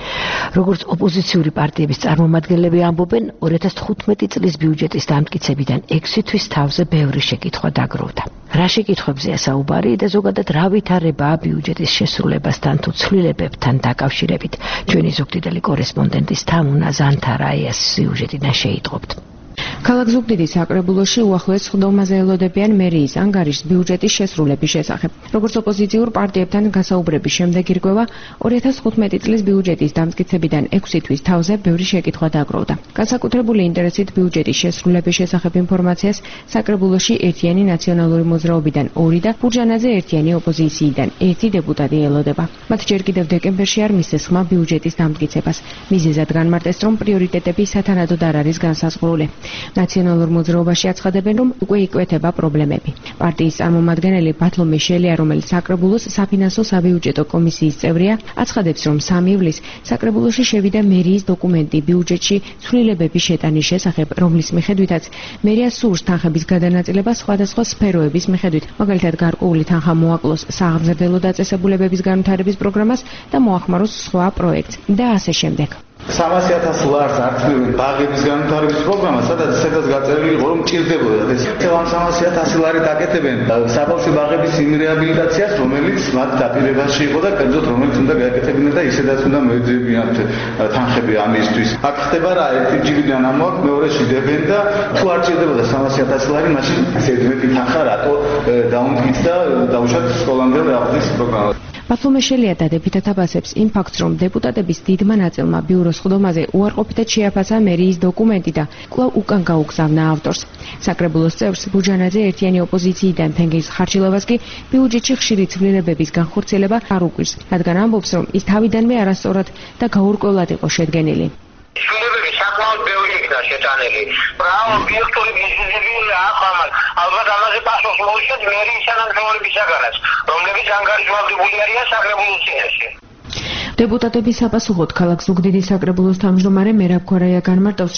როგორც ოპოზიციური პარტიების წარმომადგენლები ამბობენ, ორი ათას თხუთმეტი წლის ბიუჯეტის დამტკიცებიდან ექვსი თვის თავზე ბევრი შეკითხვა დაგროვდა. რა შეკითხვებზეა საუბარი და ზოგადად რა ვითარებაა ბიუჯეტის შესრულებასთან თუ ცვლილებებთან დაკავშირებით? ჩვენი ზუგდიდელი კორესპონდენტის თამუნა ზანთარაიას სიუჟეტიდან შეიტყობთ. ქალაქ ზუგდიდის საკრებულოში უახლოეს ხდომაზე ელოდებიან მერიის ანგარიშს ბიუჯეტის შესრულების შესახებ. როგორც ოპოზიციურ პარტიებთან გასაუბრების შემდეგ ირკვევა, ორი ათას თხუთმეტი წლის ბიუჯეტის დამტკიცებიდან ექვსი თვის თავზე ბევრი შეკითხვა დაგროვდა. განსაკუთრებული ინტერესით ბიუჯეტის შესრულების შესახებ ინფორმაციას საკრებულოში ერთიანი ნაციონალური მოძრაობიდან ორი და ბურჯანაძე ერთიანი ოპოზიციიდან ერთი დეპუტატი ელოდება. მათ ჯერ კიდევ დეკემბერში არ მისცეს ხმა ბიუჯეტის დამტკიცებას. მიზეზად განმარტეს, რომ პრიორიტეტები სათანადოდ არ არის განსაზღვრული. ნაციონალურ მოძრაობაში აცხადებენ, რომ უკვე იკვეთება პრობლემები. პარტიის წარმომადგენელი ბათლომე შელია, რომელიც საკრებულოს საფინანსო საბიუჯეტო კომისიის წევრია, აცხადებს, რომ სამი ივლისს საკრებულოში შევიდა მერიის დოკუმენტი ბიუჯეტში ცვლილებების შეტანის შესახებ, რომლის მიხედვითაც მერია სურს თანხების გადანაწილება სხვადასხვა სფეროების მიხედვით, მაგალითად გარკვეული თანხა მოაკლოს სააღმზრდელო დაწესებულებების განვითარების პროგრამას და მოახმაროს სხვა პროექტს და ასე შემდეგ. სამასი ათასი ლარს აქტიური ბაღების განვითარების პროგრამა, სადაც ისედაც გაწერილი იყო, რომ ჭირდებოდა ეს ამ სამასი ათასი ლარი დაკეთებენ საბავშვო ბაღების იმ რეაბილიტაციას, რომელიც მათ დაპირებაში იყო და კერძოდ რომელიც უნდა გააკეთებინათ და ისედაც უნდა მოეძებინათ თანხები ამისთვის. აქ ხდება რა, ერთი ჯირიდან ამოაქვს, მეორეში დებენ და თუ არ ჭირდებოდა სამასი ათასი ლარი, მაშინ ისეთი მეტი თანხა რატო დაუმტკიცდა დაუშვათ სკოლამდელ რეაბილიტაციის პროგრამას. ბათლომე შელია დადებითად აფასებს იმ ფაქტს, რომ დეპუტატების დიდმა ნაწილმა ბიუროს ხდომაზე უარყოფითად შეაფასა მერიის დოკუმენტი და კვლავ უკან გაუგზავნა ავტორს. საკრებულოს წევრს ბურჯანაძე ერთიანი ოპოზიციიდან თენგის ხარჯილებას კი ბიუჯეტში ხშირი ცვლილებების განხორციელება არ უკვირს, რადგან ამბობს, რომ ის თავიდანვე არასწორად და გაურკვევლად იყო შედგენილი. ცვლილებები საკმაოდ ბევრი იქნა შეტანილი. ბრავო, ბიუჯეტური მიზეზები ახამად. ალბათ ამაზე პასუხს მოუშვათ მერიის თანამშრომლებისაგანაც, რომლებიც ანგარიშვალდებული არიან საკრებულოს წინაშე. დეპუტატების საპასუხოდ ქალაქ ზუგდიდის საკრებულოს თავმჯდომარე მერაბ ქორაია განმარტავს, რომ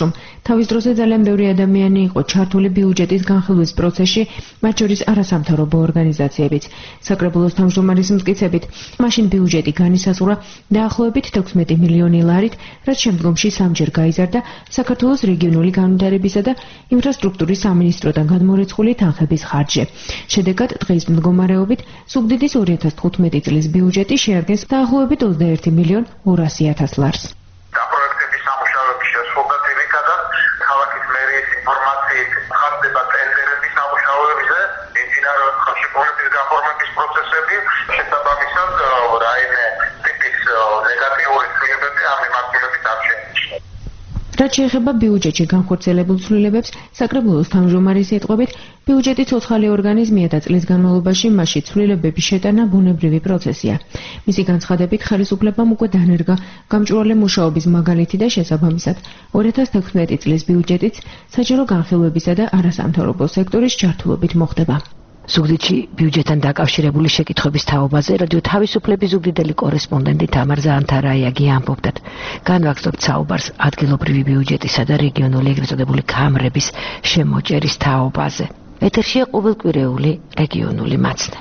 თავის დროზე ძალიან ბევრი ადამიანი იყო ჩართული ბიუჯეტის განხილვის პროცესში, მათ შორის არასამთავრობო ორგანიზაციებიც. საკრებულოს თავმჯდომარის მტკიცებით, მაშინ ბიუჯეტი განისაზღვრა დაახლოებით თექვსმეტი მილიონი ლარით, რაც შემდგომში სამჯერ გაიზარდა საქართველოს რეგიონული განვითარებისა და ინფრასტრუქტურის სამინისტროდან გადმორიცხული თანხების ხარჯზე. შედეგად დღის მდგომარეობით სუგდიდის ორი ათას თხუთმეტი წლის ბიუჯეტი შეადგენს დაახლოებით ოცდაერთი მილიონ ორასი ათას ლარს. პროექტების სამუშაოების შესრულება ძირითადად ქალაქის მერიის ინფორმაციით ხარჯდება ტენდერების სამუშაოებზე, მიმდინარეობს ხალხში პოლიტიკის გაფორმების პროცესები, შესაბამისად რაიმე ტიპის ნეგატიური ცვლილებები ამ მიმართულებით არ შეიმჩნევა. რაც შეეხება ბიუჯეტში განხორციელებულ ცვლილებებს, საკრებულოს თავმჯდომარის სიტყვებით, ბიუჯეტი ცოცხალი ორგანიზმია და წლის განმავლობაში მასში ცვლილებების შეტანა ბუნებრივი პროცესია. მისი განცხადებით, ხელისუფლებამ უკვე დანერგა გამჭვირვალე მუშაობის მაგალითი და შესაბამისად ორი ათას თექვსმეტი წლის ბიუჯეტიც საჯარო განხილვებისა და არასამთავრობო სექტორის ჩართულობით მოხდება. ზუგდიდში ბიუჯეტთან დაკავშირებული შეკითხვების თაობაზე რადიო თავისუფლების ზუგდიდელი კორესპონდენტი თამარ ზაანთარაიაგი ამბობდათ. განვაგრძობთ საუბარს ადგილობრივი ბიუჯეტისა და რეგიონული ეგრეთ წოდებული ქამრების შემოჭერის თაობაზე. ეთერშია ყოველკვირეული რეგიონული მაცნე.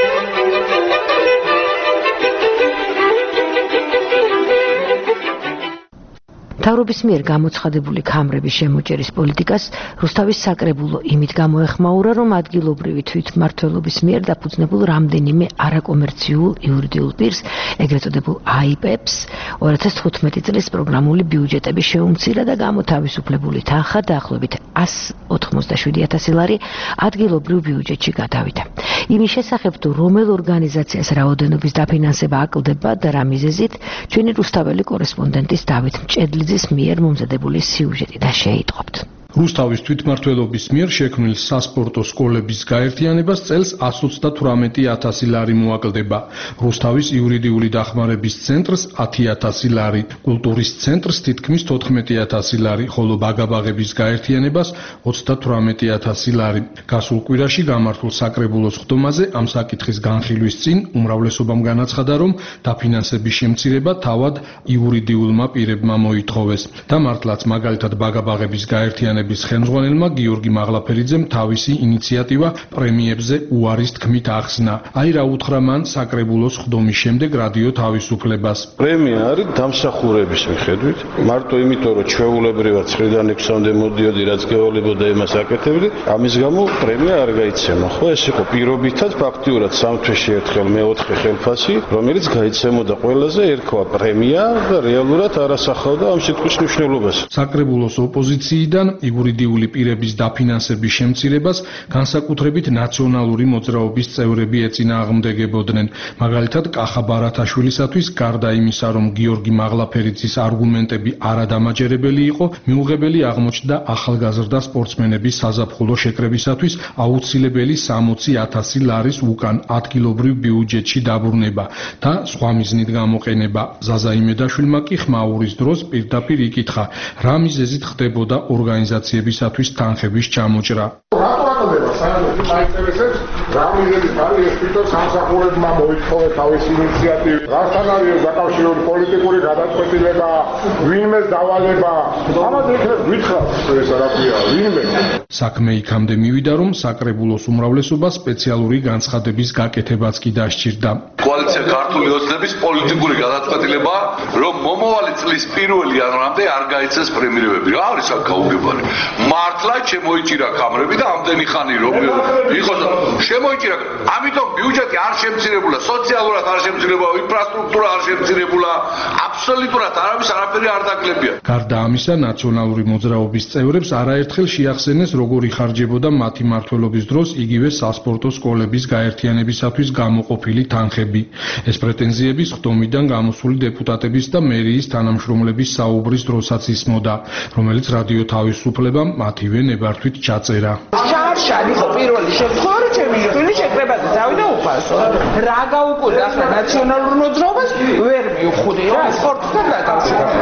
მთავრობის მიერ გამოცხადებული ქამრების შემოჭერის პოლიტიკას რუსთავის საკრებულო იმით გამოეხმაურა, რომ ადგილობრივი თვითმმართველობის მიერ დაფუძნებულ რამდენიმე არაკომერციულ იურიდიულ პირს, ეგრეთ წოდებულ აი პი ებს, ორი ათას თხუთმეტი წლის პროგრამული ბიუჯეტები შეუმცირა და გამოთავისუფლებული თანხა დაახლოებით ასი ოთხმოცდაშვიდი ათასი ლარი ადგილობრივ ბიუჯეტში გადავიდა. იმის შესახებ, თუ რომელ ორგანიზაციას რაოდენობის დაფინანსება აკლდება და რა მიზეზით, ჩვენი რუსთაველი კორესპონდენტის დავით მჭედლიძის მიერ მომზადებული სიუჟეტი და შეიტყობთ. რუსთავის თვითმმართველობის მიერ შექმნილ სასპორტო სკოლების გაერთიანებას წელს ასი ოცდათვრამეტი ათასი ლარი მოაკლდება. რუსთავის იურიდიული დახმარების ცენტრს ათი ათასი ლარი, კულტურის ცენტრს თითქმის თოთხმეტი ათასი ლარი, ხოლო ბაგაბაღების გაერთიანებას ოცდათვრამეტი ათასი ლარი. გასულ კვირაში გამართულ საკრებულოს ხდომაზე ამ საკითხის განხილვის წინ უმრავლესობამ განაცხადა, რომ დაფინანსების შემცირება თავად იურიდიულმა პირებმა მოითხოვეს. და მართლაც მაგალითად ბაგაბაღების გაერთიანებას ხელმძღვანელმა გიორგი მაღლაფერიძემ თავისი ინიციატივა პრემიებზე უარის თქმით ახსნა. აი რა უთხრა მან საკრებულოს ხდომის შემდეგ რადიო თავისუფლებას. პრემია არის დამსახურების მიხედვით, მარტო იმიტომ რომ ჩვეულებრივად ცხრიდან ექვსამდე მოდიოდი რაც გევალებოდა იმას აკეთებდი, ამის გამო პრემია არ გაიცემა. ხო, ეს იყო პირობითად ფაქტიურად სამ თვეში ერთხელ მეოთხე ხელფასი, რომელიც გაიცემოდა ყველაზე ერქვა პრემია და რეალურად არ ასახავდა ამ სიტყვის მნიშვნელობას. საკრებულოს ოპოზიციიდან იურიდიული პირების დაფინანსების შემცირებას განსაკუთრებით ნაციონალური მოძრაობის წევრები ეწინააღმდეგებოდნენ. მაგალითად, კახა ბარათაშვილისათვის გარდა იმისა, რომ გიორგი მაღლაფერიძის არგუმენტები არადამაჯერებელი იყო, მიუღებელი აღმოჩნდა ახალგაზრდა სპორტსმენების საზაფხულო შეკრებისათვის აუცილებელი სამოცი ათასი ლარის უკან ადგილობრივ ბიუჯეტში დაბრუნება და სხვა მიზნით გამოყენება. ზაზა იმედაშვილმა კი ხმაურის დროს პირდაპირ იკითხა, რა მიზეზით ხდებოდა ორგანიზაციებისათვის თანხების ჩამოჭრა. რატო აკდება საერთოდ საინტერესებს რა მიზეზით არის ეს თვითონ სამსახურებმა მოითხოვეს თავისი ინიციატივით, რასთან არის დაკავშირებული პოლიტიკური გადაწყვეტილება, ვინმეს დავალება, ამაზე იქნებ გითხრათ ეს არაფერია, ვინმე. საქმე იქამდე მივიდა, რომ საკრებულოს უმრავლესობა სპეციალური განცხადების გაკეთებაც კი დასჭირდა. კოალიცია ქართული ოცნების პოლიტიკური გადაწყვეტილება, რომ მომავალი წლის პირველი იანვრამდე არ გაიცეს პრემიერები. რა არის აქ გაუგებარი? მართლა შემოიჭირა ქამრები და ამდენი ხანი რომ იყო შემოიჭირა. ამიტომ ბიუჯეტი არ შემცირებულა, სოციალურად არ შემცირებულა, ინფრასტრუქტურა არ შემცირებულა, აბსოლუტურად არავის არაფერი არ დაკლებია. გარდა ამისა, ნაციონალური მოძრაობის წევრებს არაერთხელ შეახსენეს, როგორ იხარჯებოდა მათი მმართველობის დროს იგივე სასპორტო სკოლების გაერთიანებისათვის გამოყოფილი თანხები. ეს პრეტენზიები ხდომიდან გამოსული დეპუტატების და მერიის თანამშრომლების საუბრის დროსაც ისმოდა, რომელიც რადიო თავისუფლებამ მათივე ნებართვით ჩაწერა. შარშან იყო პირველი შემთხვევა, რომ ჩემი შვილი შეკრებაზე დავიდა უფასო. რა გაუკვირდა ახლა ნაციონალურ მოძრაობას ვერ მივხვდი რა სპორტთან დაკავშირებით.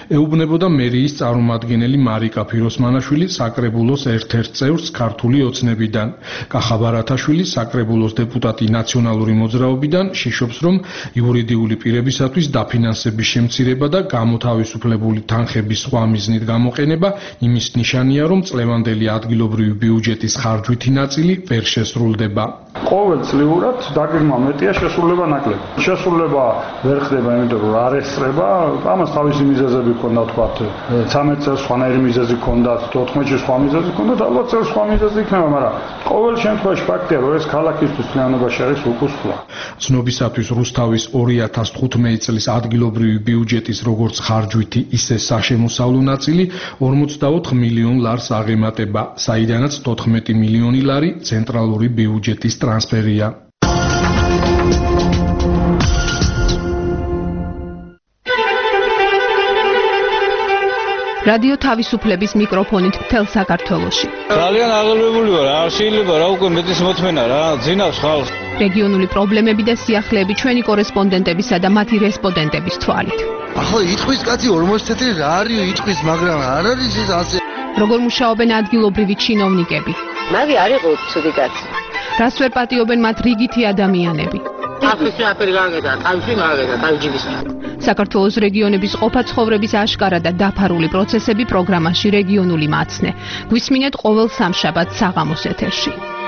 ეუბნებოდა მერიის წარმომადგენელი მარიკა ფიროსმანაშვილი საკრებულოს ერთ-ერთ წევრს ქართული ოცნებიდან. კახა ბარათაშვილი საკრებულოს დეპუტატი ნაციონალური მოძრაობიდან შიშობს, რომ იურიდიული პირებისათვის დაფინანსების შემცირება და გამოთავისუფლებული თანხების სხვა მიზნით გამოყენება იმის ნიშანია, რომ წლევანდელი ადგილობრივი ბიუჯეტის ხარჯვითი ნაწილი ვერ შესრულდება. ყოველწლიურად დაგეგმა მეტია, შესრულება ნაკლები. შესრულება ვერ ხდება, იმიტომ რომ არ ესწრება, ამას თავისი მიზეზები ჰქონდა, თქვა ცამეტ წელს სხვანაირი მიზეზი ჰქონდა, თოთხმეტში სხვა მიზეზი ჰქონდა, ალბათ წელს სხვა მიზეზი იქნება, მაგრამ ყოველ შემთხვევაში ფაქტია, რომ ეს ქალაქისთვის წლიანობაში არის უკუსხლა. ცნობისათვის რუსთავის ორი ათას თხუთმეტი წლის ადგილობრივი ბიუჯეტის როგორც ხარჯვითი, ისე საშემოსავლო ნაწილი ორმოცდაოთხ მილიონ ლარს აღემატება, საიდანაც თოთხმეტი მილიონი ლარი ცენტრალური ბიუჯეტის ტრანსფერია. რადიო თავისუფლების მიკროფონით მთელ საქართველოში. ძალიან აღელვებული ვარ, არ შეიძლება რა უკვე მეტის მოთმენა რა, ძინავს ხალხს. რეგიონული პრობლემები და სიახლეები ჩვენი კორესპონდენტებისა და მათი რესპონდენტების თვალით. ახლა იტყვის კაცი ორმოცი წელი რა არის იტყვის, მაგრამ არ არის ეს ასე. როგორ მუშაობენ ადგილობრივი ჩინოვნიკები? მაგი არ იყო ცუდი კაცი. რას ვერ პატიობენ მათ რიგითი ადამიანები? ახლისაფერი გაგედა, თავში მაგედა, თავჯიბის. საქართველოს რეგიონების ყოფა ცხოვრების აშკარა და დაფარული პროცესები პროგრამაში რეგიონული მაცნე. გვისმინეთ ყოველ სამშაბათს საღამოს ეთერში.